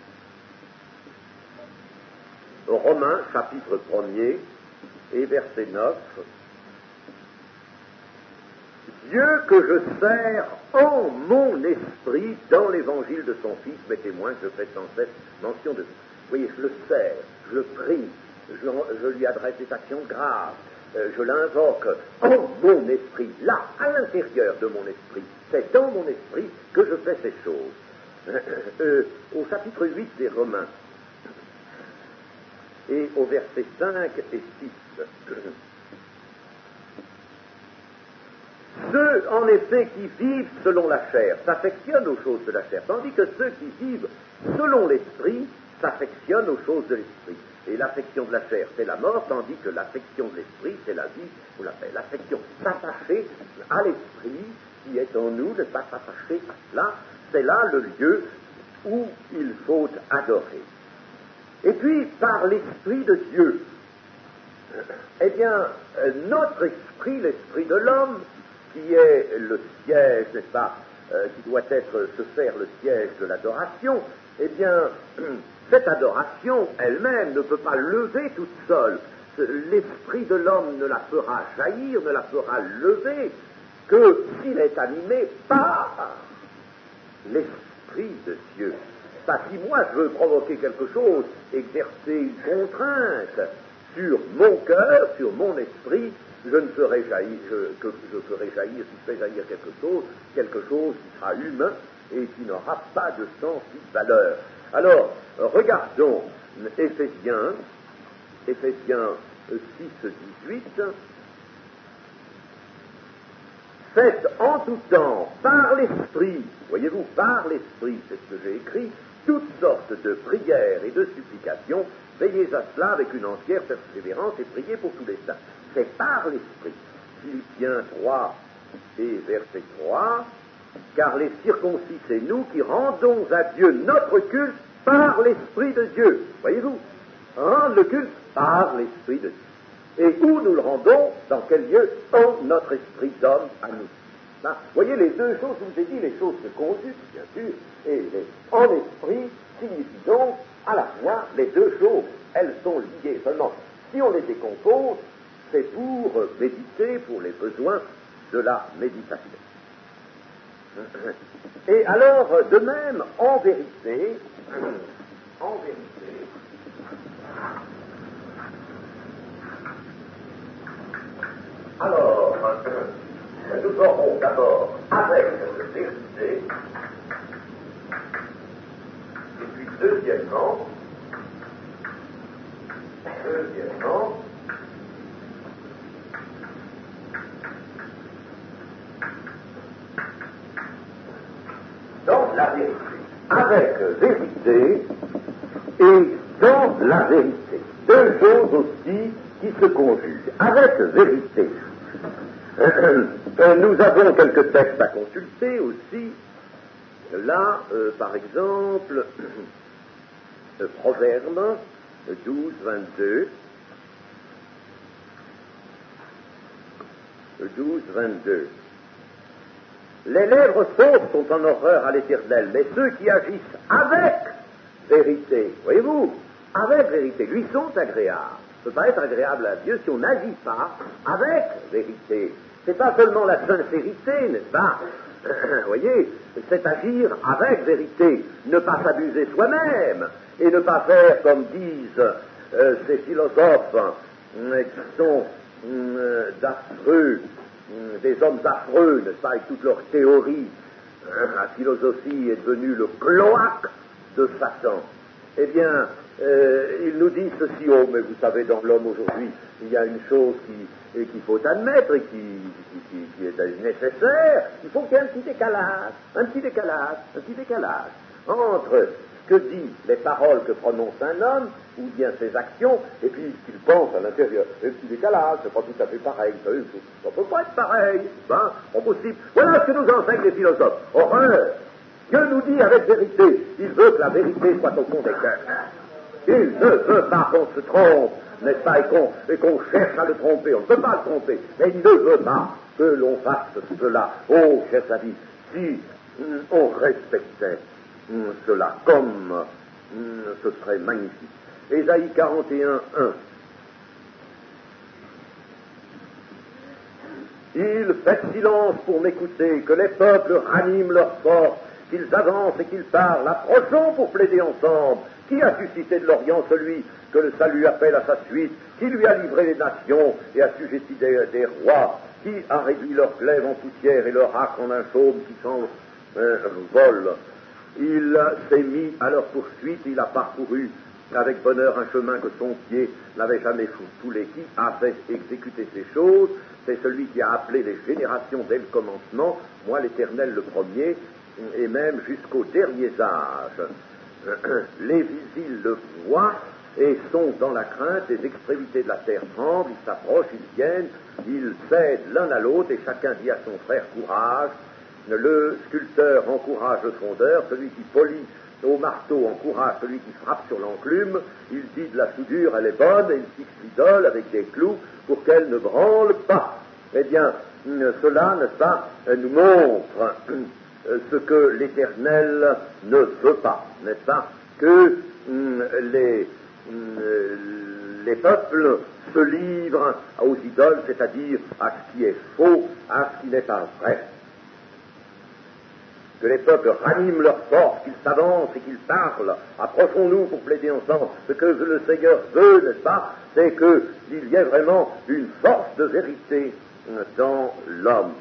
chapitre 1er, et verset 9. Dieu que je sers en mon esprit dans l'évangile de son Fils, mes témoins, je fais sans cesse mention de. Vous voyez, je le sers, je le prie, je lui adresse des actions graves, je l'invoque en mon esprit, là, à l'intérieur de mon esprit. C'est dans mon esprit que je fais ces choses. Au chapitre 8 des Romains, et au verset 5 et 6, ceux, en effet, qui vivent selon la chair s'affectionnent aux choses de la chair, tandis que ceux qui vivent selon l'esprit s'affectionnent aux choses de l'esprit. Et l'affection de la chair, c'est la mort, tandis que l'affection de l'esprit, c'est la vie, on l'appelle l'affection. S'attacher à l'esprit qui est en nous, ne pas s'attacher à cela, c'est là le lieu où il faut adorer. Et puis, par l'esprit de Dieu, eh bien, notre esprit, l'esprit de l'homme, qui est le siège, n'est-ce pas, qui doit se faire le siège de l'adoration, eh bien, cette adoration elle-même ne peut pas lever toute seule. L'esprit de l'homme ne la fera jaillir, ne la fera lever, que s'il est animé par l'esprit de Dieu. Si moi je veux provoquer quelque chose, exercer une contrainte sur mon cœur, sur mon esprit, je ne ferai jaillir, je ferai jaillir, si je fais jaillir quelque chose qui sera humain et qui n'aura pas de sens ni de valeur. Alors, regardons Éphésiens 6:18. Faites en tout temps, par l'esprit, voyez-vous, par l'esprit, c'est ce que j'ai écrit, toutes sortes de prières et de supplications, veillez à cela avec une entière persévérance et priez pour tous les saints. C'est par l'esprit. Philippiens 3 et verset 3, car les circoncis, c'est nous qui rendons à Dieu notre culte par l'Esprit de Dieu. Voyez-vous, rendre le culte par l'Esprit de Dieu. Et où nous le rendons? Dans quel lieu? En notre esprit d'homme à nous. Vous voyez, les deux choses, je vous ai dit, les choses se conjuguent, bien sûr, et en esprit signifie donc à la fois les deux choses. Elles sont liées. Seulement, si on les décompose, c'est pour méditer, pour les besoins de la méditation. Et alors, de même, en vérité, alors, nous aurons d'abord avec vérité, et puis deuxièmement, dans la vérité, avec vérité et dans la vérité. Deux choses aussi qui se conjuguent. Avec vérité. Nous avons quelques textes à consulter aussi. Là, par exemple, Proverbe 12, 22. 12, 22. Les lèvres fausses sont en horreur à l'Éternel, mais ceux qui agissent avec vérité, voyez-vous, avec vérité, lui sont agréables. On ne peut pas être agréable à Dieu si on n'agit pas avec vérité. C'est pas seulement la sincérité, n'est-ce pas? Vous voyez, c'est agir avec vérité, ne pas s'abuser soi-même, et ne pas faire comme disent ces philosophes qui sont d'affreux, des hommes affreux, n'est-ce pas, avec toutes leurs théories. La philosophie est devenue le cloaque de Satan. Eh bien, il nous dit ceci, oh, mais vous savez, dans l'homme aujourd'hui, il y a une chose qu'il faut admettre et qui est nécessaire, il faut qu'il y ait un petit décalage entre ce que disent les paroles que prononce un homme, ou bien ses actions, et puis ce qu'il pense à l'intérieur. Un petit décalage, c'est pas tout à fait pareil, ça ne peut pas être pareil, hein, impossible. Voilà ce que nous enseignent les philosophes. Horreur! Dieu nous dit avec vérité, il veut que la vérité soit au fond des cœurs. Il ne veut pas qu'on se trompe, n'est-ce pas, et qu'on cherche à le tromper. On ne peut pas le tromper, mais il ne veut pas que l'on fasse cela. Oh, chers amis, si on respectait cela comme ce serait magnifique. Ésaïe 41, 1. Il fait silence pour m'écouter, que les peuples raniment leur force, qu'ils avancent et qu'ils parlent, approchons pour plaider ensemble. Qui a suscité de l'Orient celui que le salut appelle à sa suite? Qui lui a livré les nations et assujetti des rois? Qui a réduit leur glaive en poussière et leur arc en un chaume qui s'envole? Il s'est mis à leur poursuite, il a parcouru avec bonheur un chemin que son pied n'avait jamais foulé. Qui a fait exécuter ces choses? C'est celui qui a appelé les générations dès le commencement, moi l'Éternel le premier, et même jusqu'aux derniers âges. Les visiles le voient et sont dans la crainte, les extrémités de la terre tremblent, ils s'approchent, ils viennent, ils cèdent l'un à l'autre, et chacun dit à son frère courage. Le sculpteur encourage le fondeur, celui qui polit au marteau encourage celui qui frappe sur l'enclume, il dit de la soudure, elle est bonne, et il fixe l'idole avec des clous pour qu'elle ne branle pas. Eh bien, cela, n'est-ce pas, nous montre ce que l'Éternel ne veut pas, n'est-ce pas, que les peuples se livrent aux idoles, c'est-à-dire à ce qui est faux, à ce qui n'est pas vrai. Que les peuples raniment leur force, qu'ils s'avancent et qu'ils parlent. Approchons-nous pour plaider ensemble. Ce que le Seigneur veut, n'est-ce pas, c'est qu'il y ait vraiment une force de vérité dans l'homme.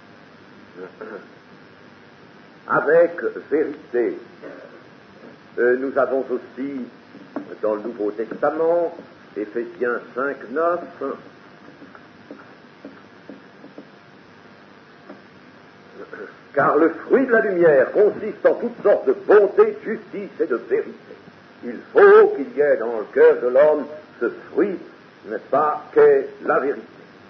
Avec vérité. Nous avons aussi, dans le Nouveau Testament, Éphésiens 5, 9, car le fruit de la lumière consiste en toutes sortes de bonté, de justice et de vérité. Il faut qu'il y ait dans le cœur de l'homme ce fruit, n'est-ce pas, qu'est la vérité.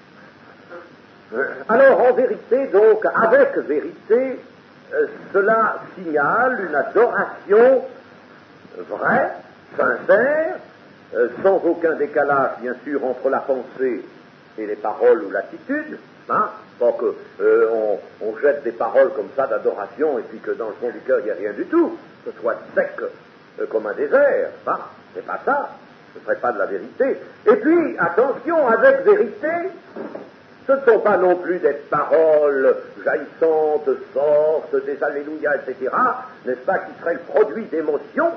Alors, en vérité, donc, avec vérité, cela signale une adoration vraie, sincère, sans aucun décalage, bien sûr, entre la pensée et les paroles ou l'attitude, hein, pas qu'on jette des paroles comme ça d'adoration et puis que dans le fond du cœur il n'y a rien du tout, que ce soit sec comme un désert, hein, c'est pas ça, ce ne serait pas de la vérité. Et puis, attention, avec vérité, ce ne sont pas non plus des paroles jaillissantes, fortes, des alléluia, etc., n'est-ce pas, qui seraient le produit d'émotions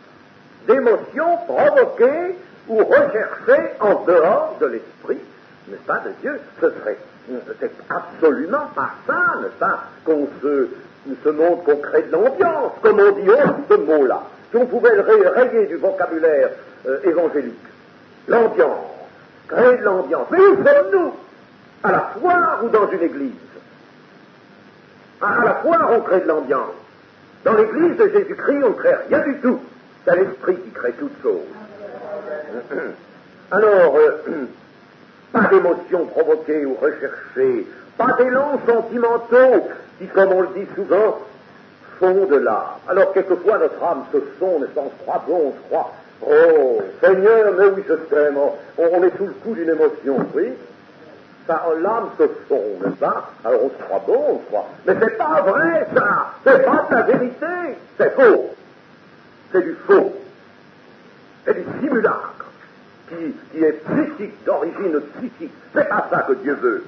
provoquées ou recherchées en dehors de l'esprit, n'est-ce pas, de Dieu. C'est absolument pas ça, n'est-ce pas, qu'on se montre, qu'on crée de l'ambiance, comme on dit, oh, ce mot-là. Si on pouvait le rayer du vocabulaire évangélique, l'ambiance, créer de l'ambiance. Mais où sommes-nous? À la foire ou dans une église? À la foire, on crée de l'ambiance. Dans l'église de Jésus-Christ, on ne crée rien du tout. C'est l'esprit qui crée toutes choses. Alors, pas d'émotions provoquées ou recherchées, pas d'élans sentimentaux qui, comme on le dit souvent, font de l'âme. Alors quelquefois notre âme se sonde, on se croit bon, on se croit, oh Seigneur, mais oui je t'aime, on est sous le coup d'une émotion, oui. Ça, l'âme se sonde, n'est-ce pas? Alors on se croit bon, on se croit. Mais c'est pas vrai ça, c'est pas de la vérité, c'est faux. C'est du faux. C'est du simulacre qui est psychique, d'origine psychique. C'est pas ça que Dieu veut.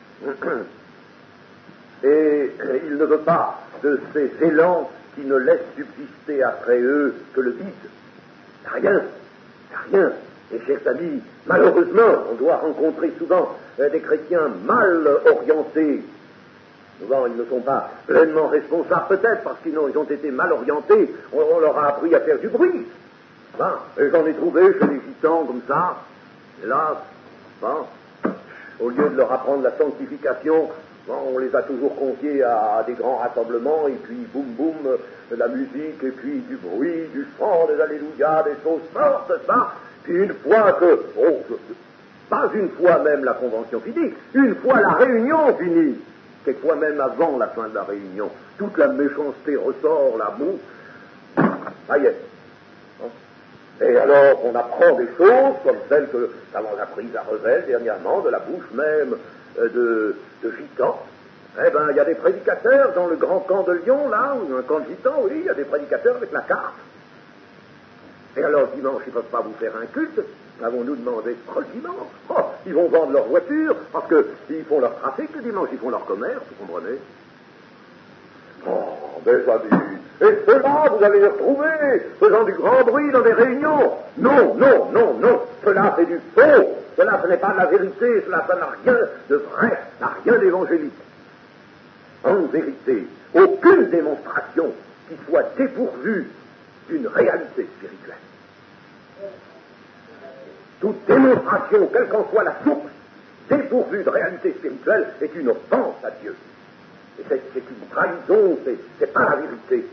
Et il ne veut pas de ces élans qui ne laissent subsister après eux que le vide. Rien. Et chers amis, malheureusement, on doit rencontrer souvent des chrétiens mal orientés. Souvent, ils ne sont pas pleinement responsables, peut-être, parce qu'ils ont été mal orientés. On leur a appris à faire du bruit. Et j'en ai trouvé chez les gitans comme ça. Et là, au lieu de leur apprendre la sanctification, on les a toujours confiés à des grands rassemblements, et puis boum boum, de la musique, et puis du bruit, du chant, des alléluia, des choses fortes, ça. Puis une fois que, pas une fois même la convention finie, une fois la réunion finie, quelquefois même avant la fin de la réunion, toute la méchanceté ressort, l'amour, ça y est. Et alors, on apprend des choses comme celles que nous avons apprises à Revel dernièrement, de la bouche même de gitans. Eh bien, il y a des prédicateurs dans le grand camp de Lyon, là, ou un camp de gitans, oui, il y a des prédicateurs avec la carte. Et alors, dimanche, ils ne peuvent pas vous faire un culte. Avons-nous demandé, le dimanche, ils vont vendre leur voiture, parce qu'ils font leur trafic le dimanche, ils font leur commerce, vous comprenez? Mes amis, et cela, vous allez les retrouver, faisant du grand bruit dans des réunions. Non, cela c'est du faux, cela ce n'est pas de la vérité, cela ça n'a rien de vrai, n'a rien d'évangélique. En vérité, aucune démonstration qui soit dépourvue d'une réalité spirituelle. Toute démonstration, quelle qu'en soit la source, dépourvue de réalité spirituelle, est une offense à Dieu. Et c'est une trahison, c'est pas la vérité.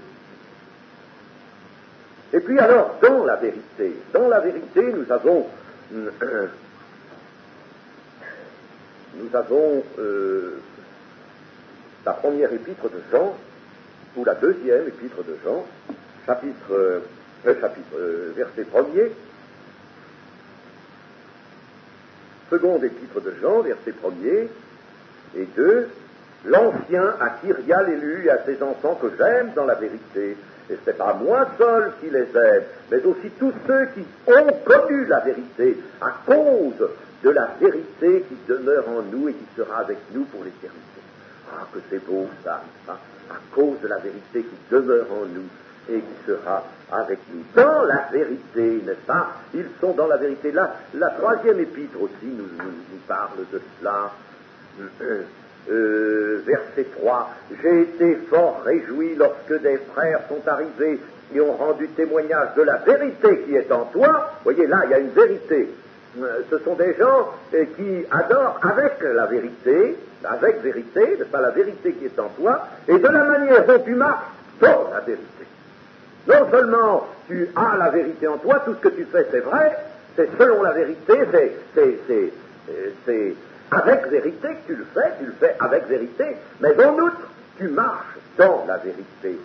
Et puis alors, dans la vérité, nous avons la première épître de Jean, ou la deuxième épître de Jean, verset 1er, seconde épître de Jean, verset 1er et 2, l'ancien à Kyria l'élu et à ses enfants que j'aime dans la vérité. Et ce n'est pas moi seul qui les aime, mais aussi tous ceux qui ont connu la vérité à cause de la vérité qui demeure en nous et qui sera avec nous pour l'éternité. Ah, que c'est beau ça, à cause de la vérité qui demeure en nous et qui sera avec nous. Dans la vérité, n'est-ce pas? Ils sont dans la vérité. Là, la troisième épître aussi nous parle de cela. Verset 3, j'ai été fort réjoui lorsque des frères sont arrivés et ont rendu témoignage de la vérité qui est en toi. Voyez, là, il y a une vérité. Ce sont des gens qui adorent avec la vérité, n'est-ce pas, la vérité qui est en toi, et de la manière dont tu marches dans la vérité. Non seulement tu as la vérité en toi, tout ce que tu fais c'est vrai, c'est selon la vérité, c'est avec vérité que tu le fais avec vérité, mais en outre, tu marches dans la vérité.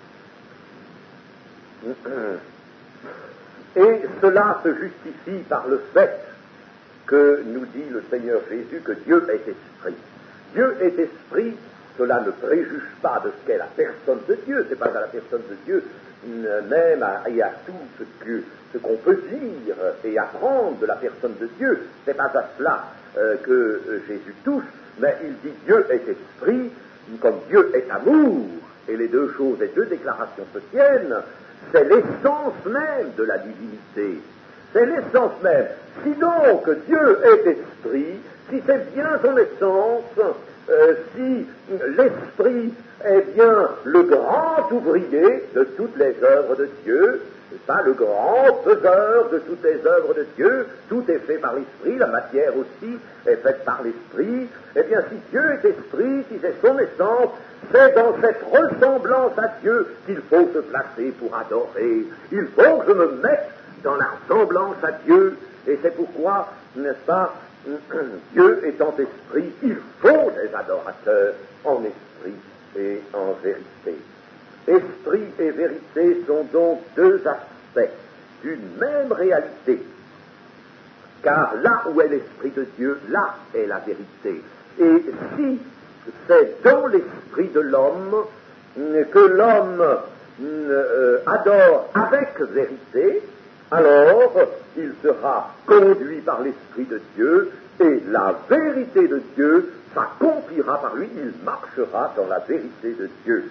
Et cela se justifie par le fait que nous dit le Seigneur Jésus que Dieu est esprit. Dieu est esprit, cela ne préjuge pas de ce qu'est la personne de Dieu, c'est pas à la personne de Dieu même et à tout ce qu'on peut dire et apprendre de la personne de Dieu, c'est pas à cela que Jésus touche, mais il dit Dieu est esprit, comme Dieu est amour, et les deux choses, les deux déclarations se tiennent, c'est l'essence même de la divinité, c'est l'essence même. Si donc Dieu est esprit, si c'est bien son essence, si l'esprit est bien le grand ouvrier de toutes les œuvres de Dieu, c'est pas le grand faiseur de toutes les œuvres de Dieu, tout est fait par l'esprit, la matière aussi est faite par l'esprit, eh bien si Dieu est esprit, si c'est son essence, c'est dans cette ressemblance à Dieu qu'il faut se placer pour adorer. Il faut que je me mette dans la ressemblance à Dieu, et c'est pourquoi, n'est-ce pas, Dieu étant esprit, il faut des adorateurs en esprit et en vérité. Esprit et vérité sont donc deux aspects d'une même réalité, car là où est l'esprit de Dieu, là est la vérité. Et si c'est dans l'esprit de l'homme que l'homme adore avec vérité, alors il sera conduit par l'Esprit de Dieu et la vérité de Dieu s'accomplira par lui, il marchera dans la vérité de Dieu.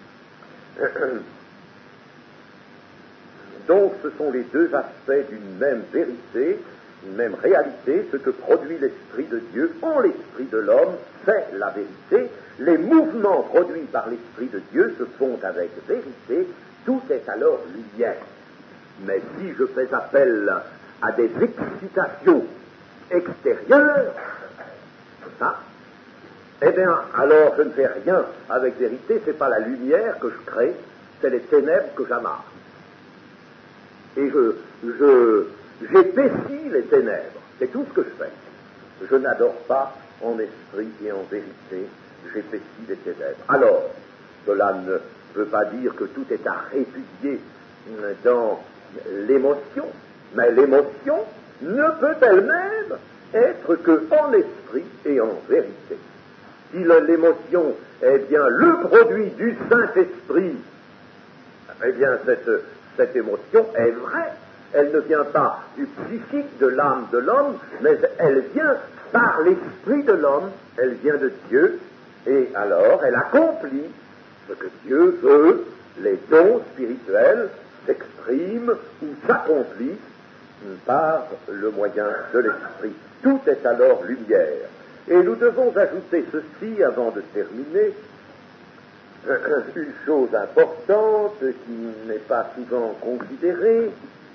Donc ce sont les deux aspects d'une même vérité, une même réalité. Ce que produit l'Esprit de Dieu en l'Esprit de l'homme, c'est la vérité. Les mouvements produits par l'Esprit de Dieu se font avec vérité, tout est alors lumière. Mais si je fais appel à des excitations extérieures, ça, eh bien, alors je ne fais rien avec vérité, c'est pas la lumière que je crée, c'est les ténèbres que j'amarre. Et j'épaissis les ténèbres, c'est tout ce que je fais. Je n'adore pas en esprit et en vérité, j'épaissis les ténèbres. Alors, cela ne veut pas dire que tout est à répudier dans l'émotion, mais l'émotion ne peut elle-même être que en esprit et en vérité. Si l'émotion est bien le produit du Saint-Esprit, eh bien cette émotion est vraie. Elle ne vient pas du psychique de l'âme de l'homme, mais elle vient par l'esprit de l'homme, elle vient de Dieu, et alors elle accomplit ce que Dieu veut, les dons spirituels s'expriment ou s'accomplissent par le moyen de l'esprit. Tout est alors lumière. Et nous devons ajouter ceci avant de terminer, une chose importante qui n'est pas souvent considérée,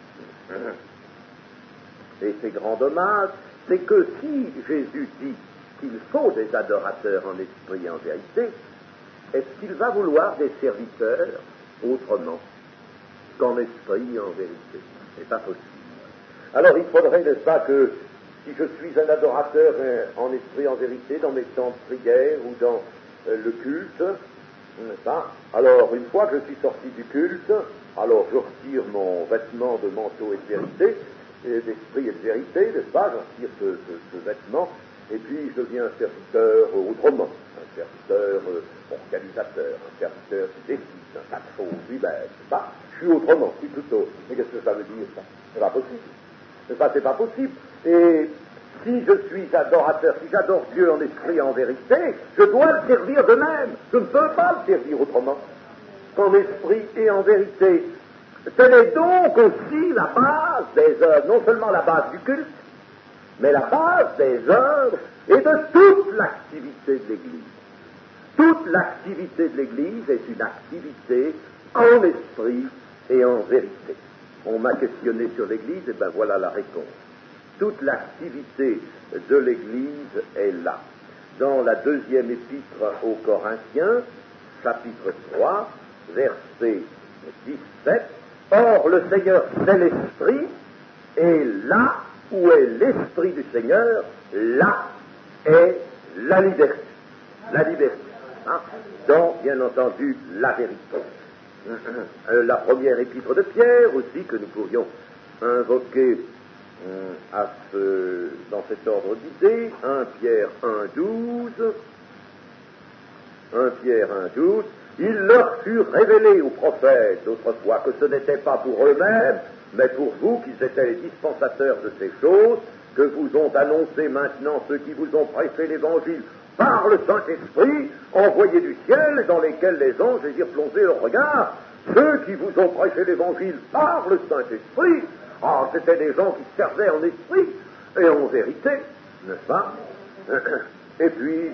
et c'est grand dommage, c'est que si Jésus dit qu'il faut des adorateurs en esprit et en vérité, est-ce qu'il va vouloir des serviteurs autrement qu'en esprit et en vérité? C'est pas possible. Alors il faudrait, n'est-ce pas, que si je suis un adorateur en esprit et en vérité dans mes temps de prière ou dans le culte, n'est-ce pas, alors une fois que je suis sorti du culte, alors je retire mon vêtement de manteau et de vérité, d'esprit et de vérité, n'est-ce pas, je retire ce vêtement, et puis je deviens un serviteur autrement, un serviteur organisateur, un serviteur qui décide, un tas de choses lui-même, n'est-ce pas, je suis autrement, je suis tout autre. Mais qu'est-ce que ça veut dire, ça? C'est pas possible. Ça, c'est pas possible. Et si je suis adorateur, si j'adore Dieu en esprit et en vérité, je dois le servir de même. Je ne peux pas le servir autrement qu'en esprit et en vérité. Telle est donc aussi la base des œuvres, non seulement la base du culte, mais la base des œuvres et de toute l'activité de l'Église. Toute l'activité de l'Église est une activité en esprit et en vérité. On m'a questionné sur l'Église, et ben voilà la réponse. Toute l'activité de l'Église est là. Dans la deuxième épître aux Corinthiens, chapitre 3, verset 17, « Or le Seigneur c'est l'Esprit, et là où est l'Esprit du Seigneur, là est la liberté. » La liberté, hein, donc bien entendu la vérité. La première épître de Pierre aussi, que nous pourrions invoquer dans cet ordre d'idées, 1 Pierre 1,12, 1 Pierre 1,12, il leur fut révélé aux prophètes d'autrefois que ce n'était pas pour eux-mêmes, mais pour vous qui étaient les dispensateurs de ces choses, que vous ont annoncé maintenant ceux qui vous ont prêché l'évangile par le Saint-Esprit, envoyé du ciel, dans lesquels les anges désirent plonger leur regard. Ceux qui vous ont prêché l'évangile par le Saint-Esprit, c'était des gens qui servaient en esprit et en vérité, n'est-ce pas? Et puis,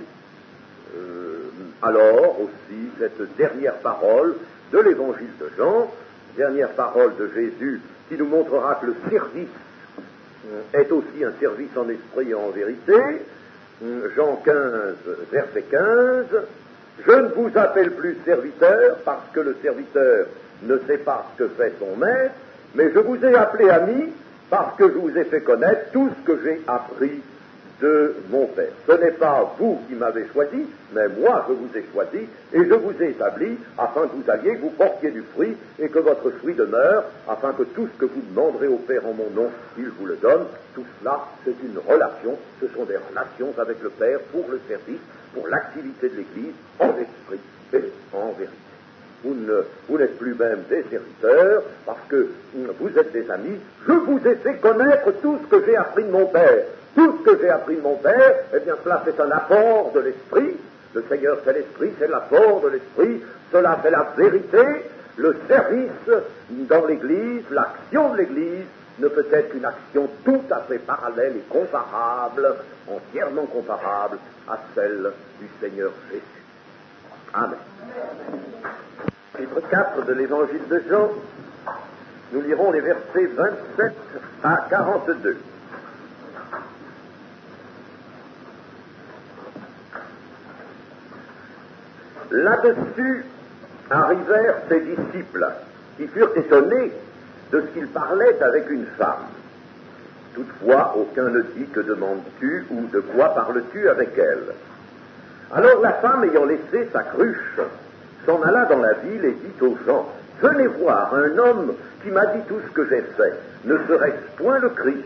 alors aussi, cette dernière parole de l'évangile de Jean, dernière parole de Jésus, qui nous montrera que le service est aussi un service en esprit et en vérité. Jean 15, verset 15, « Je ne vous appelle plus serviteur, parce que le serviteur ne sait pas ce que fait son maître, mais je vous ai appelé ami, parce que je vous ai fait connaître tout ce que j'ai appris de mon Père. Ce n'est pas vous qui m'avez choisi, mais moi je vous ai choisi et je vous ai établi afin que vous alliez, que vous portiez du fruit et que votre fruit demeure, afin que tout ce que vous demanderez au Père en mon nom, il vous le donne. Tout cela, c'est une relation, ce sont des relations avec le Père pour le service, pour l'activité de l'Église, en esprit et en vérité. Vous n'êtes plus même des serviteurs, parce que vous êtes des amis. Je vous ai fait connaître tout ce que j'ai appris de mon Père. Tout ce que j'ai appris de mon Père, eh bien cela c'est un apport de l'Esprit. Le Seigneur c'est l'Esprit, c'est l'apport de l'Esprit. Cela c'est la vérité. Le service dans l'Église, l'action de l'Église, ne peut être qu'une action tout à fait parallèle et comparable, entièrement comparable à celle du Seigneur Jésus. Amen. Chapitre 4 de l'Évangile de Jean, nous lirons les versets 27 à 42. Là-dessus arrivèrent ses disciples, qui furent étonnés de ce qu'il parlait avec une femme. Toutefois, aucun ne dit que demandes-tu ou de quoi parles-tu avec elle. Alors la femme, ayant laissé sa cruche, s'en alla dans la ville et dit aux gens, venez voir un homme qui m'a dit tout ce que j'ai fait, ne serait-ce point le Christ?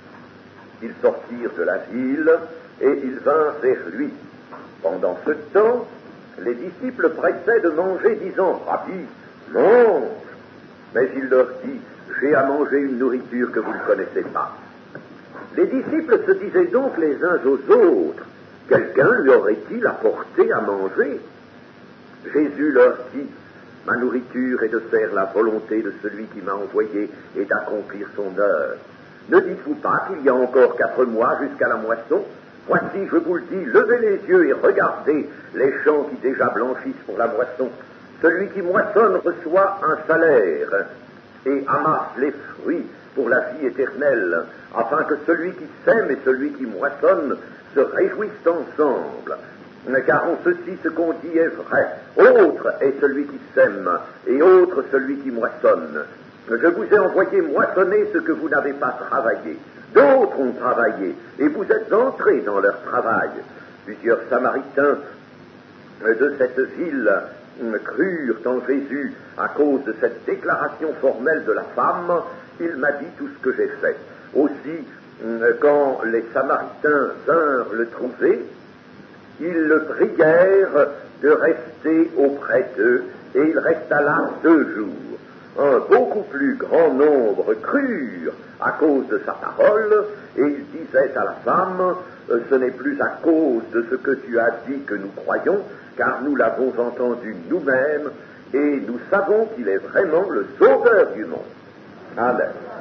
Ils sortirent de la ville et ils vinrent vers lui. Pendant ce temps, les disciples pressaient de manger, disant, Rabbi, mange. Mais il leur dit, j'ai à manger une nourriture que vous ne connaissez pas. Les disciples se disaient donc les uns aux autres, quelqu'un lui aurait-il apporté à manger? Jésus leur dit, ma nourriture est de faire la volonté de celui qui m'a envoyé et d'accomplir son œuvre. Ne dites-vous pas qu'il y a encore 4 mois jusqu'à la moisson? Voici, je vous le dis, levez les yeux et regardez les champs qui déjà blanchissent pour la moisson. Celui qui moissonne reçoit un salaire et amasse les fruits pour la vie éternelle, afin que celui qui sème et celui qui moissonne se réjouissent ensemble. Car en ceci, ce qu'on dit est vrai. Autre est celui qui sème, et autre celui qui moissonne. Je vous ai envoyé moissonner ce que vous n'avez pas travaillé. D'autres ont travaillé, et vous êtes entrés dans leur travail. Plusieurs Samaritains de cette ville crurent en Jésus à cause de cette déclaration formelle de la femme. Il m'a dit tout ce que j'ai fait. Aussi, quand les Samaritains vinrent le trouver, ils le prièrent de rester auprès d'eux, et il resta là 2 jours. Un beaucoup plus grand nombre crurent à cause de sa parole, et il disait à la femme, ce n'est plus à cause de ce que tu as dit que nous croyons, car nous l'avons entendu nous-mêmes, et nous savons qu'il est vraiment le Sauveur du monde. Amen.